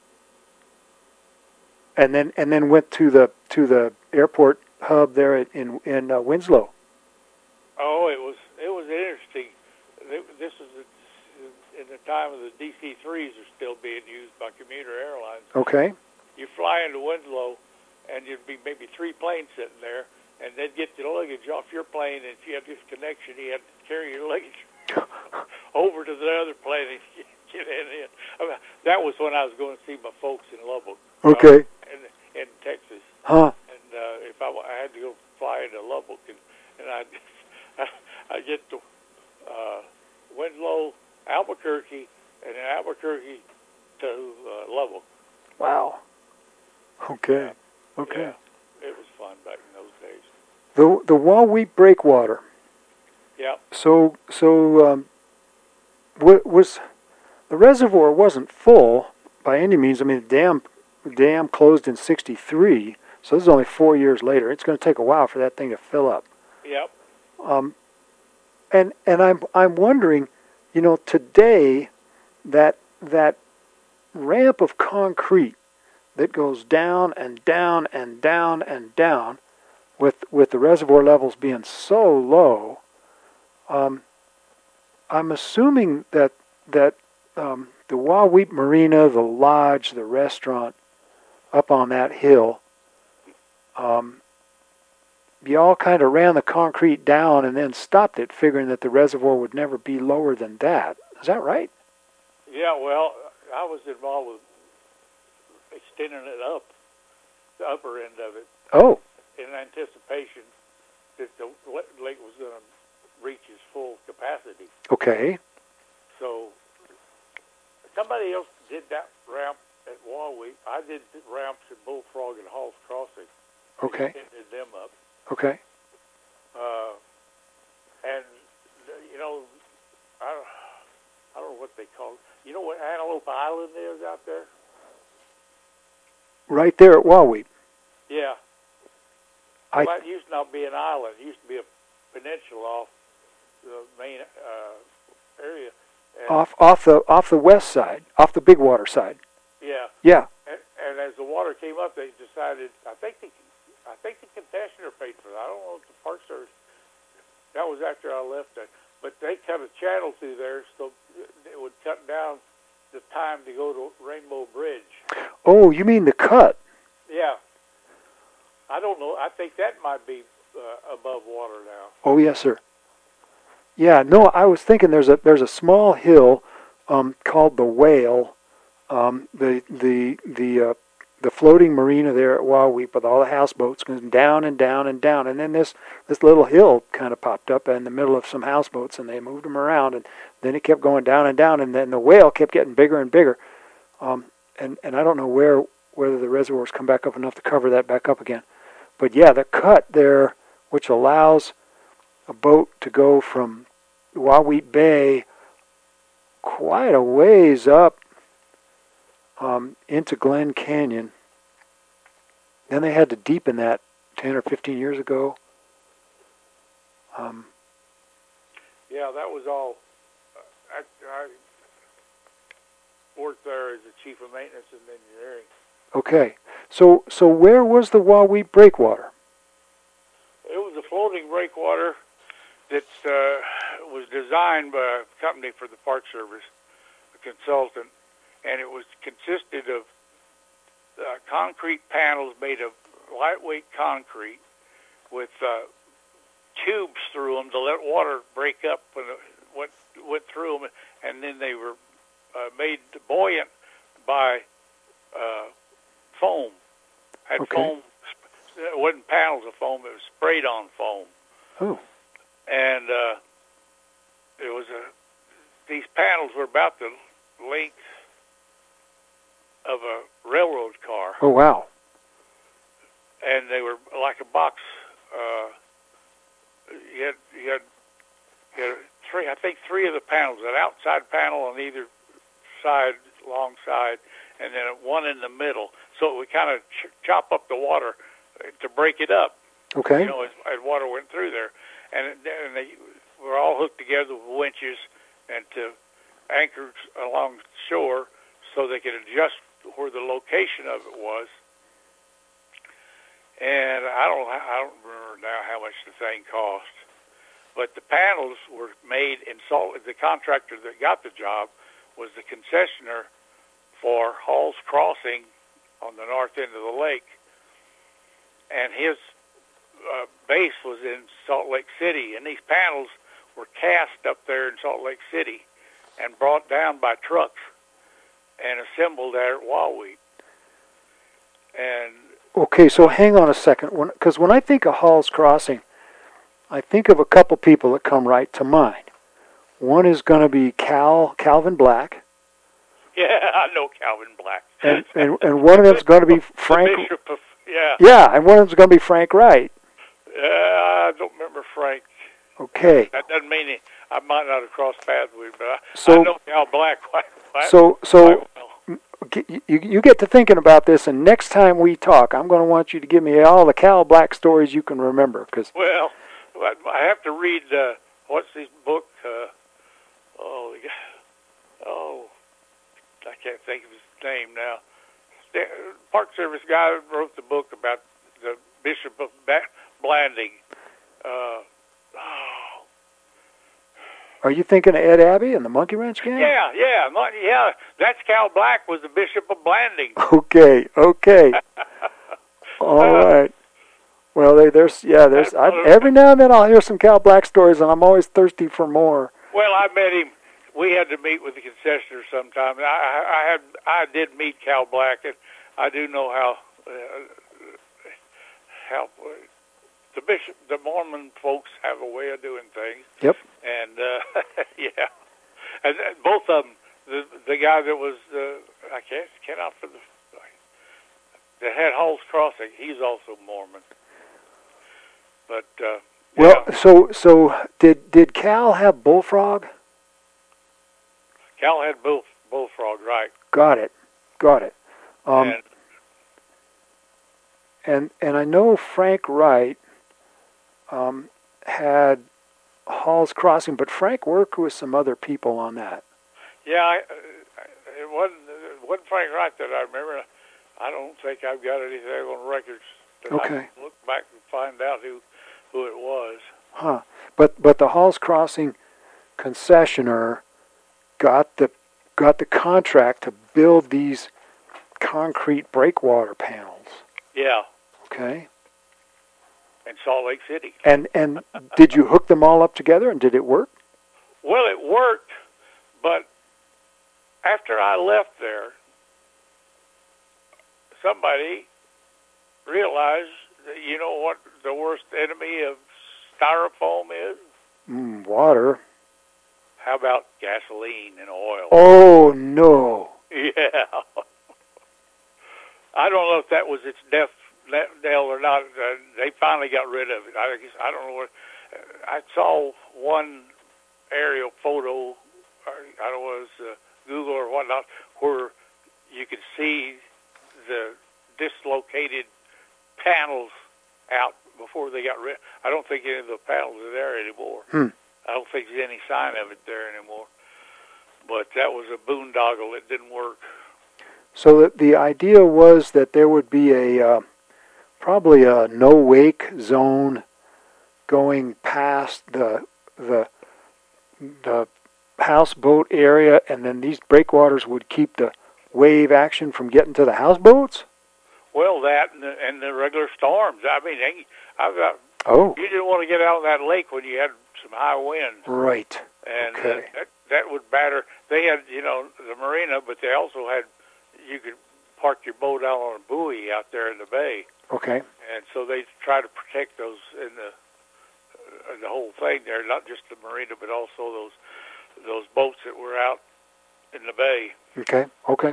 And then went to the airport hub there in Winslow. Oh, it was interesting. This is in the time of the DC-3s are still being used by commuter airlines. Okay. You fly into Winslow, and you'd be maybe 3 planes sitting there, and they'd get the luggage off your plane, and if you had this connection, you had to carry your luggage over to the other plane and get in. I mean, that was when I was going to see my folks in Lubbock. Okay. In Texas. Huh. And if I had to go fly into Lubbock, and I get to Winslow, Albuquerque, and then Albuquerque to Lubbock. Wow. Okay. Okay. Yeah, it was fun back in those days. The Wahweap breakwater. Yeah. So was the reservoir wasn't full by any means. I mean, the dam closed in '63, so this is only 4 years later. It's going to take a while for that thing to fill up. Yep. And I'm wondering, today that ramp of concrete that goes down and down and down and down, with the reservoir levels being so low, I'm assuming that the Wahweap Marina, the lodge, the restaurant up on that hill, y'all kind of ran the concrete down and then stopped it, figuring that the reservoir would never be lower than that. Is that right? Yeah, well, I was involved with extending it up, the upper end of it. Oh. In anticipation that the lake was going to reach its full capacity. Okay. So somebody else did that ramp at Wahweap. I did the ramps at Bullfrog and Hall's Crossing. Okay. Extended them up. Okay. And I don't know what they call it. You know what Antelope Island is out there? Right there at Wahweap. Yeah. Well, that used to not be an island. It used to be a peninsula off the main area. And off the west side, off the Big Water side. Yeah. Yeah. And as the water came up, they decided. I think the concessioner paid for that. I don't know if the Park Service. That was after I left that. But they cut a channel through there, so it would cut down the time to go to Rainbow Bridge. Oh, you mean the cut? Yeah. I don't know. I think that might be above water now. Oh, yes, sir. Yeah, no, I was thinking there's a small hill called the Whale, the floating marina there at Wahweap with all the houseboats going down and down and down, and then this little hill kind of popped up in the middle of some houseboats, and they moved them around, and then it kept going down and down, and then the Whale kept getting bigger and bigger, and I don't know whether the reservoirs come back up enough to cover that back up again. But yeah, the cut there, which allows a boat to go from Wahweap Bay quite a ways up into Glen Canyon. Then they had to deepen that 10 or 15 years ago. Yeah, that was all. I worked there as the chief of maintenance and engineering. Okay, so where was the Wahweap breakwater? It was a floating breakwater that was designed by a company for the Park Service, a consultant, and it was consisted of concrete panels made of lightweight concrete with tubes through them to let water break up when it went through them, and then they were made buoyant by foam. Had Okay. foam. It wasn't panels of foam; it was sprayed on foam. Oh, And it was these panels were about the length of a railroad car, oh wow. and they were like a box. You had three, I think, three of the panels: an outside panel on either side, long side, and then one in the middle. So it would kind of chop up the water to break it up. Okay. You know, as water went through there, and they were all hooked together with winches and to anchors along shore, so they could adjust where the location of it was. And I don't remember now how much the thing cost, but the panels were made in Salt. The contractor that got the job was the concessionaire for Hall's Crossing on the north end of the lake, and his base was in Salt Lake City, and these panels were cast up there in Salt Lake City and brought down by trucks and assembled there at Wahweap. And Okay, so hang on a second, because when I think of Hall's Crossing, I think of a couple people that come right to mind. One is going to be Calvin Black. yeah, I know Calvin Black. And one of them's going to be Frank. The Bishop of, yeah. Yeah, and one of them's going to be Frank Wright. I don't remember Frank. Okay. That doesn't mean I might not have crossed paths with him, but So- I know Cal Black quite So well. you get to thinking about this, and next time we talk, I'm going to want you to give me all the Cal Black stories you can remember. Well, I have to read, what's his book? I can't think of his name now. The Park Service guy wrote the book about the Bishop of Blanding. Are you thinking of Ed Abbey and the Monkey Wrench Gang? Yeah. That's Cal Black was the Bishop of Blanding. Okay. All right. Well, every now and then I'll hear some Cal Black stories, and I'm always thirsty for more. Well, I met him. We had to meet with the concessionaire sometime. I did meet Cal Black, and I do know how the Mormon folks have a way of doing things. Yep. And yeah, and both of them. The guy that was cannot for the that had Hall's Crossing. He's also Mormon. But well, yeah. so did Cal have Bullfrog? Cal had Bullfrog, right? Got it. And I know Frank Wright had Hall's Crossing, but Frank worked with some other people on that. Yeah, it wasn't Frank Wright that I remember. I don't think I've got anything on records that I can look back and find out who it was. Huh. But the Hall's Crossing concessionaire got the contract to build these concrete breakwater panels. Yeah. Okay. In Salt Lake City. And did you hook them all up together, and did it work? Well, it worked, but after I left there, somebody realized that, you know what the worst enemy of styrofoam is? Water. How about gasoline and oil? Oh, no. Yeah. I don't know if that was its death knell or not. They finally got rid of it. I don't know what. I saw one aerial photo, or I don't know if it was Google or whatnot, where you could see the dislocated panels out before they got rid. I don't think any of the panels are there anymore. I don't think there's any sign of it there anymore. But that was a boondoggle. It didn't work. So the idea was that there would be a probably a no-wake zone going past the houseboat area, and then these breakwaters would keep the wave action from getting to the houseboats? Well, that and the regular storms. I mean, Oh. You didn't want to get out of that lake when you had some high winds. Right. And Okay. that would batter. They had, the marina, but they also had, you could park your boat out on a buoy out there in the bay. Okay. And so they try to protect those in the whole thing there, not just the marina, but also those boats that were out in the bay. Okay. Okay.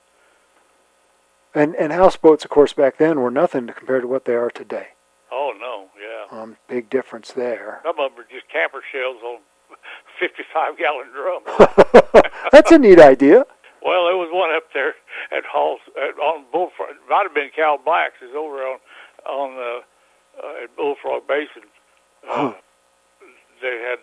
And houseboats, of course, back then were nothing compared to what they are today. Oh, no, yeah. Big difference there. Some of them are just camper shells on 55-gallon drums. That's a neat idea. Well, there was one up there at Hall's on Bullfrog. It might have been Cal Black's. It's over on at Bullfrog Basin. They had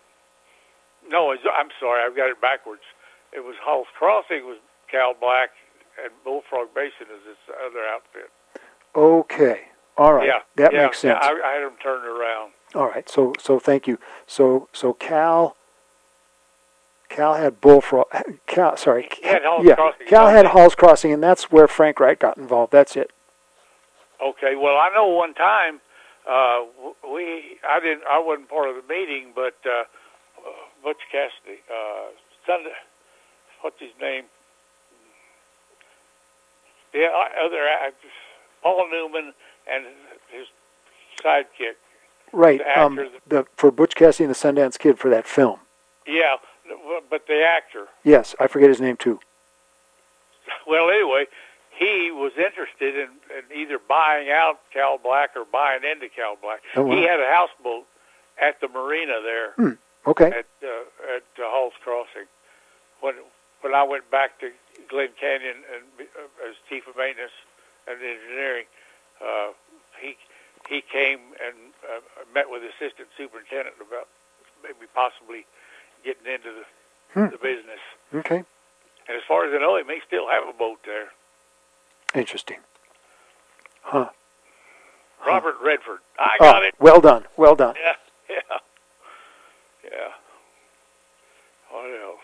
I'm sorry, I've got it backwards. It was Hall's Crossing was Cal Black, and Bullfrog Basin is this other outfit. Okay. All right. Yeah. That makes sense. Yeah, I had them turned around. All right. So thank you. So Cal had Bullfrog. Cal had Hall's Crossing. Cal had Hall's Crossing, and that's where Frank Wright got involved. That's it. Okay. Well, I know one time I wasn't part of the meeting, but Butch Cassidy, what's his name? The other actors, Paul Newman and his sidekick. Right. The actor for Butch Cassidy and the Sundance Kid for that film. Yeah, but the actor. Yes, I forget his name too. Well, anyway, he was interested in either buying out Cal Black or buying into Cal Black. Oh, wow. He had a houseboat at the marina there. Okay. At Hall's Crossing. When I went back to Glen Canyon and as chief of maintenance and engineering, he came and met with the assistant superintendent about maybe possibly getting into the business. Okay. And as far as I know, he may still have a boat there. Interesting. Huh. Robert Redford. I got it. Well done. Well done. Yeah. What else?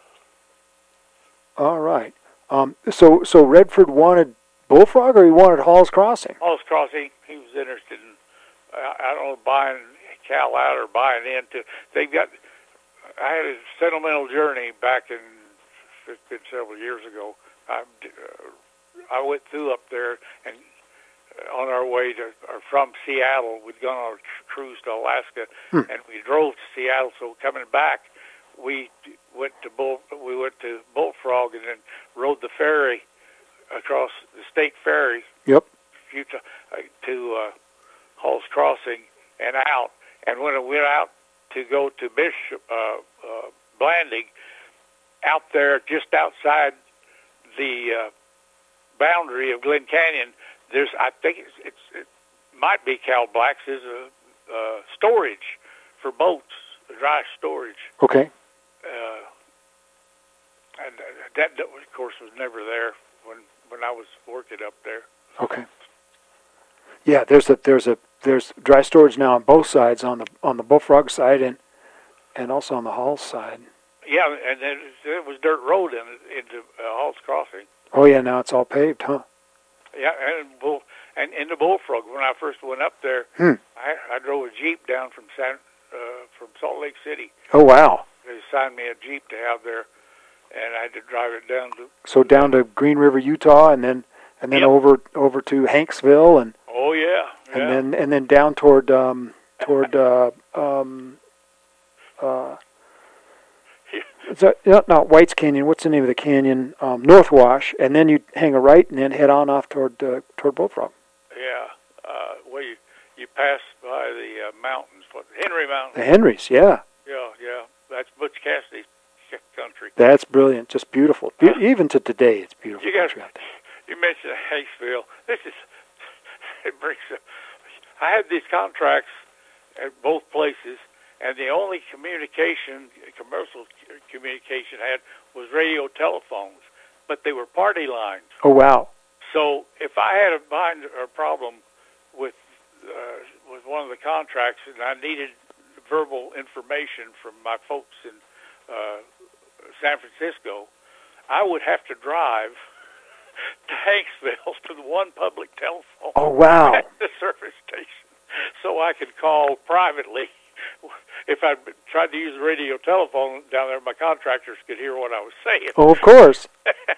All right. So Redford wanted Bullfrog, or he wanted Hall's Crossing? Hall's Crossing. He was interested in, I don't know, buying Cal out or buying into. I had a sentimental journey back it's been several years ago. I went through up there, and on our way from Seattle, we'd gone on a cruise to Alaska, and we drove to Seattle. So coming back, we went to Bullfrog, and then rode the ferry across the state ferry. Yep. To Hall's Crossing and out. And when I went out to go to Bishop Blanding, out there just outside the boundary of Glen Canyon, I think it might be Cal Black's, is a storage for boats, dry storage. Okay. And that, of course, was never there when I was working up there. Okay. Yeah, there's dry storage now on both sides, on the Bullfrog side and also on the Hall's side. Yeah, and then it was dirt road into Hall's Crossing. Oh yeah, now it's all paved, huh? Yeah, and in the Bullfrog, when I first went up there, I drove a Jeep down from Salt Lake City. Oh wow! They assigned me a Jeep to have there, and I had to drive it down to. So down to Green River, Utah, and then Yep. over to Hanksville, and. Oh yeah. And then down toward So, not White's Canyon. What's the name of the canyon? North Wash, and then you hang a right and then head on off toward Bullfrog. Yeah. Well, you pass by the mountains, Henry Mountains. The Henrys, yeah. Yeah. That's Butch Cassidy's country. That's brilliant. Just beautiful. Even to today, it's beautiful country out there. You mentioned Hanksville. It brings up. I had these contracts at both places, and the only commercial communication had was radio telephones, but they were party lines. Oh, wow. So if I had a problem with one of the contracts and I needed verbal information from my folks in San Francisco, I would have to drive to Hanksville to the one public telephone. Oh, wow. At the service station, so I could call privately. If I tried to use the radio telephone down there, my contractors could hear what I was saying. Oh, of course.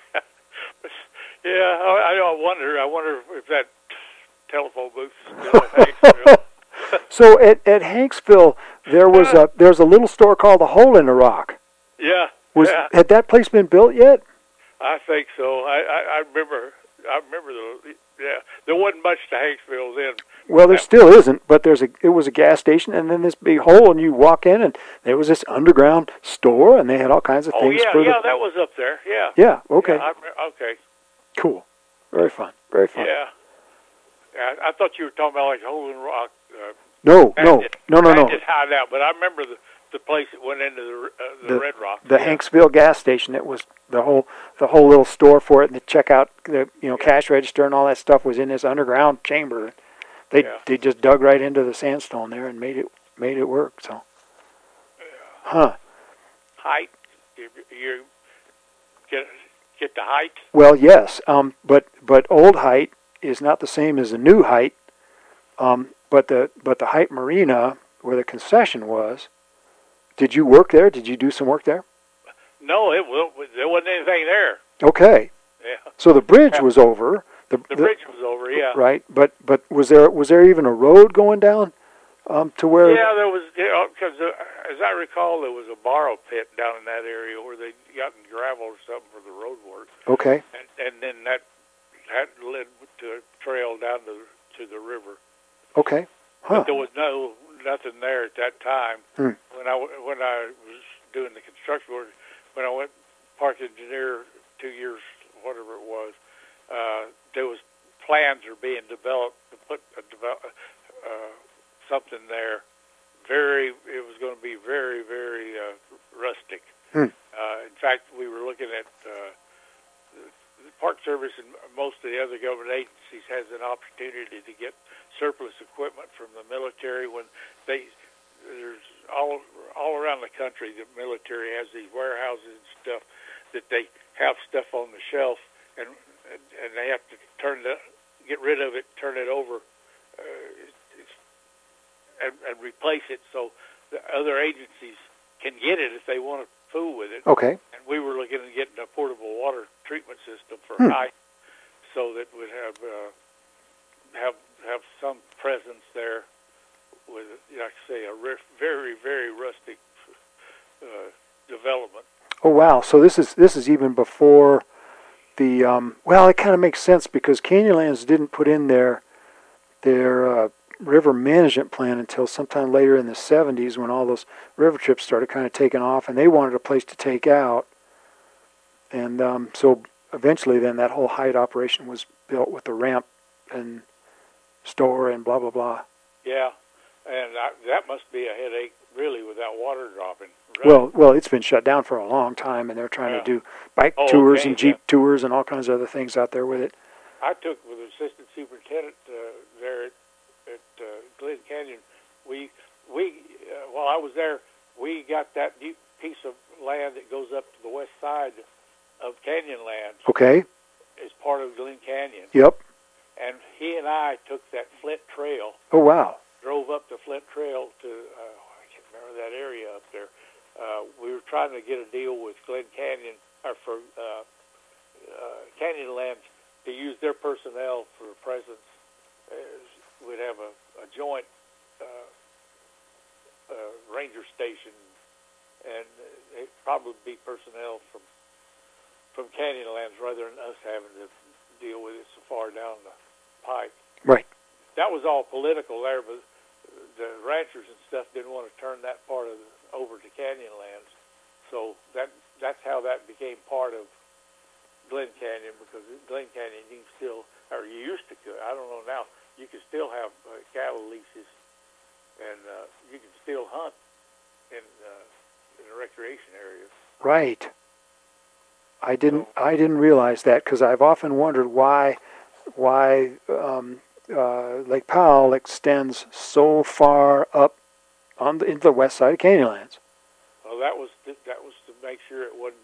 Yeah, I wonder if that telephone booth is still at Hanksville. So at Hanksville, there's a little store called the Hole in the Rock. Yeah. Had that place been built yet? I think so. I remember there wasn't much to Hanksville then. Well, there still isn't, but it was a gas station, and then this big hole, and you walk in, and there was this underground store, and they had all kinds of things. That was up there. Yeah. Yeah. Okay. Yeah, okay. Cool. Very fun. Very fun. Yeah. I thought you were talking about like Hole in Rock. No. Bandit hideout, but I remember the place that went into the Red Rock. The Hanksville gas station. It was the whole little store for it, and the checkout, cash register and all that stuff was in this underground chamber. They just dug right into the sandstone there and made it work. So, Height, you get the height. Well, yes, but old Height is not the same as the new Height. But the Height Marina, where the concession was, did you work there? Did you do some work there? No, there wasn't anything there. Okay. Yeah. So the bridge was over. The bridge was over, yeah. Right, but was there even a road going down to where? Yeah, there was. Because as I recall, there was a borrow pit down in that area where they got in gravel or something for the road work. Okay. And then that led to a trail down to the river. Okay. But there was nothing there at that time. Hmm. When I was doing the construction work, when I went park engineer 2 years, whatever it was, there was plans are being developed to put something there. It was going to be very, very rustic. Hmm. In fact, we were looking at the Park Service and most of the other government agencies has an opportunity to get surplus equipment from the military when there's all around the country. The military has these warehouses and stuff that they have stuff on the shelf and they have to get rid of it, turn it over, and replace it so the other agencies can get it if they want to fool with it. Okay. And we were looking at getting a portable water treatment system for Height, so that would have some presence there with, like I say, a very, very rustic development. Oh wow! So this is even before the well, it kind of makes sense because Canyonlands didn't put in their river management plan until sometime later in the 70s when all those river trips started kind of taking off, and they wanted a place to take out, and so eventually then that whole Height operation was built with the ramp and store and blah blah blah. Yeah, and that must be a headache really without water dropping. Really. Well, it's been shut down for a long time, and they're trying to do bike tours and Jeep tours and all kinds of other things out there with it. I took with the assistant superintendent there at Glen Canyon. While I was there, we got that deep piece of land that goes up to the west side of Canyonlands. Okay. As part of Glen Canyon. Yep. And he and I took that Flint Trail. Oh wow. Drove up the Flint Trail to I can't remember that area up there. We were trying to get a deal with Glen Canyon or for Canyonlands to use their personnel for a presence. We'd have a joint ranger station and it'd probably be personnel from Canyonlands rather than us having to deal with it so far down the pike. Right. That was all political there, but the ranchers and stuff didn't want to turn that part of over to Canyonlands, so that's how that became part of Glen Canyon, because Glen Canyon you can still, or you used to could, I don't know now, you can still have cattle leases, and you can still hunt in the recreation areas. Right. I didn't realize that, because I've often wondered why Lake Powell extends so far up into the west side of Canyonlands. Well, that was to make sure it wasn't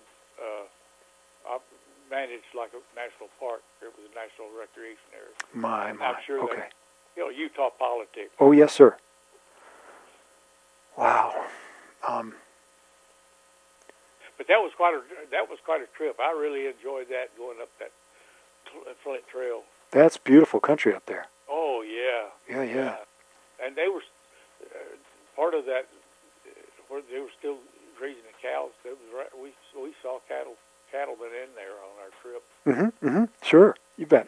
managed like a national park. It was a national recreation area. My. I'm sure Okay. that, Utah politics. Oh, yes, sir. Wow. But that was quite a trip. I really enjoyed that, going up that Flint Trail. That's beautiful country up there. Oh yeah. Yeah. And they were part of that where they were still raising the cows. We saw cattlemen in there on our trip. Sure. You bet.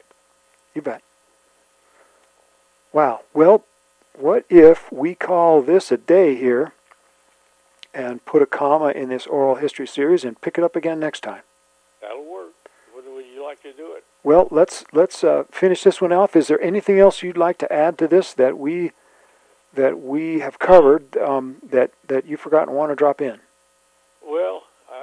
Wow. Well, what if we call this a day here and put a comma in this oral history series and pick it up again next time? That'll work. Would you like to do it? Well, let's finish this one off. Is there anything else you'd like to add to this that we have covered that you forgot and want to drop in? Well,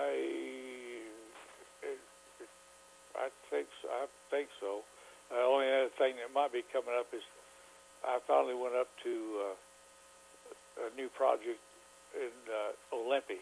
I think so. The only other thing that might be coming up is I finally went up to a new project in Olympe,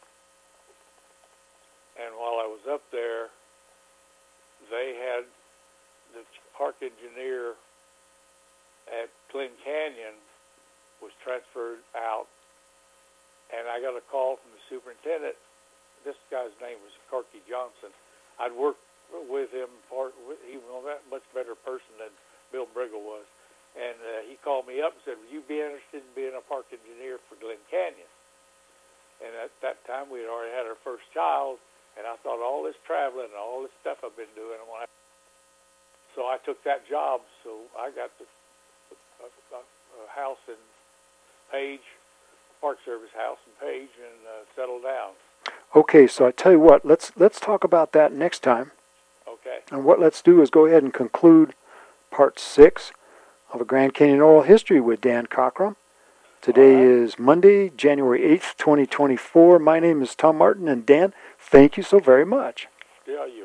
and while I was up there, they had the park engineer at Glen Canyon was transferred out, and I got a call from the superintendent. This guy's name was Corky Johnson. I'd worked with him. He was a much better person than Bill Briggle was. And he called me up and said, "Would you be interested in being a park engineer for Glen Canyon?" And at that time, we had already had our first child, and I thought, all this traveling and all this stuff I've been doing, so I took that job. So I got a house in Page, Park Service house in Page, and settled down. Okay, so I tell you what, let's talk about that next time. Okay. And what let's do is go ahead and conclude Part 6 of A Grand Canyon Oral History with Dan Cockrum. Today is Monday, January 8th, 2024. My name is Tom Martin, and Dan, thank you so very much. Yeah, you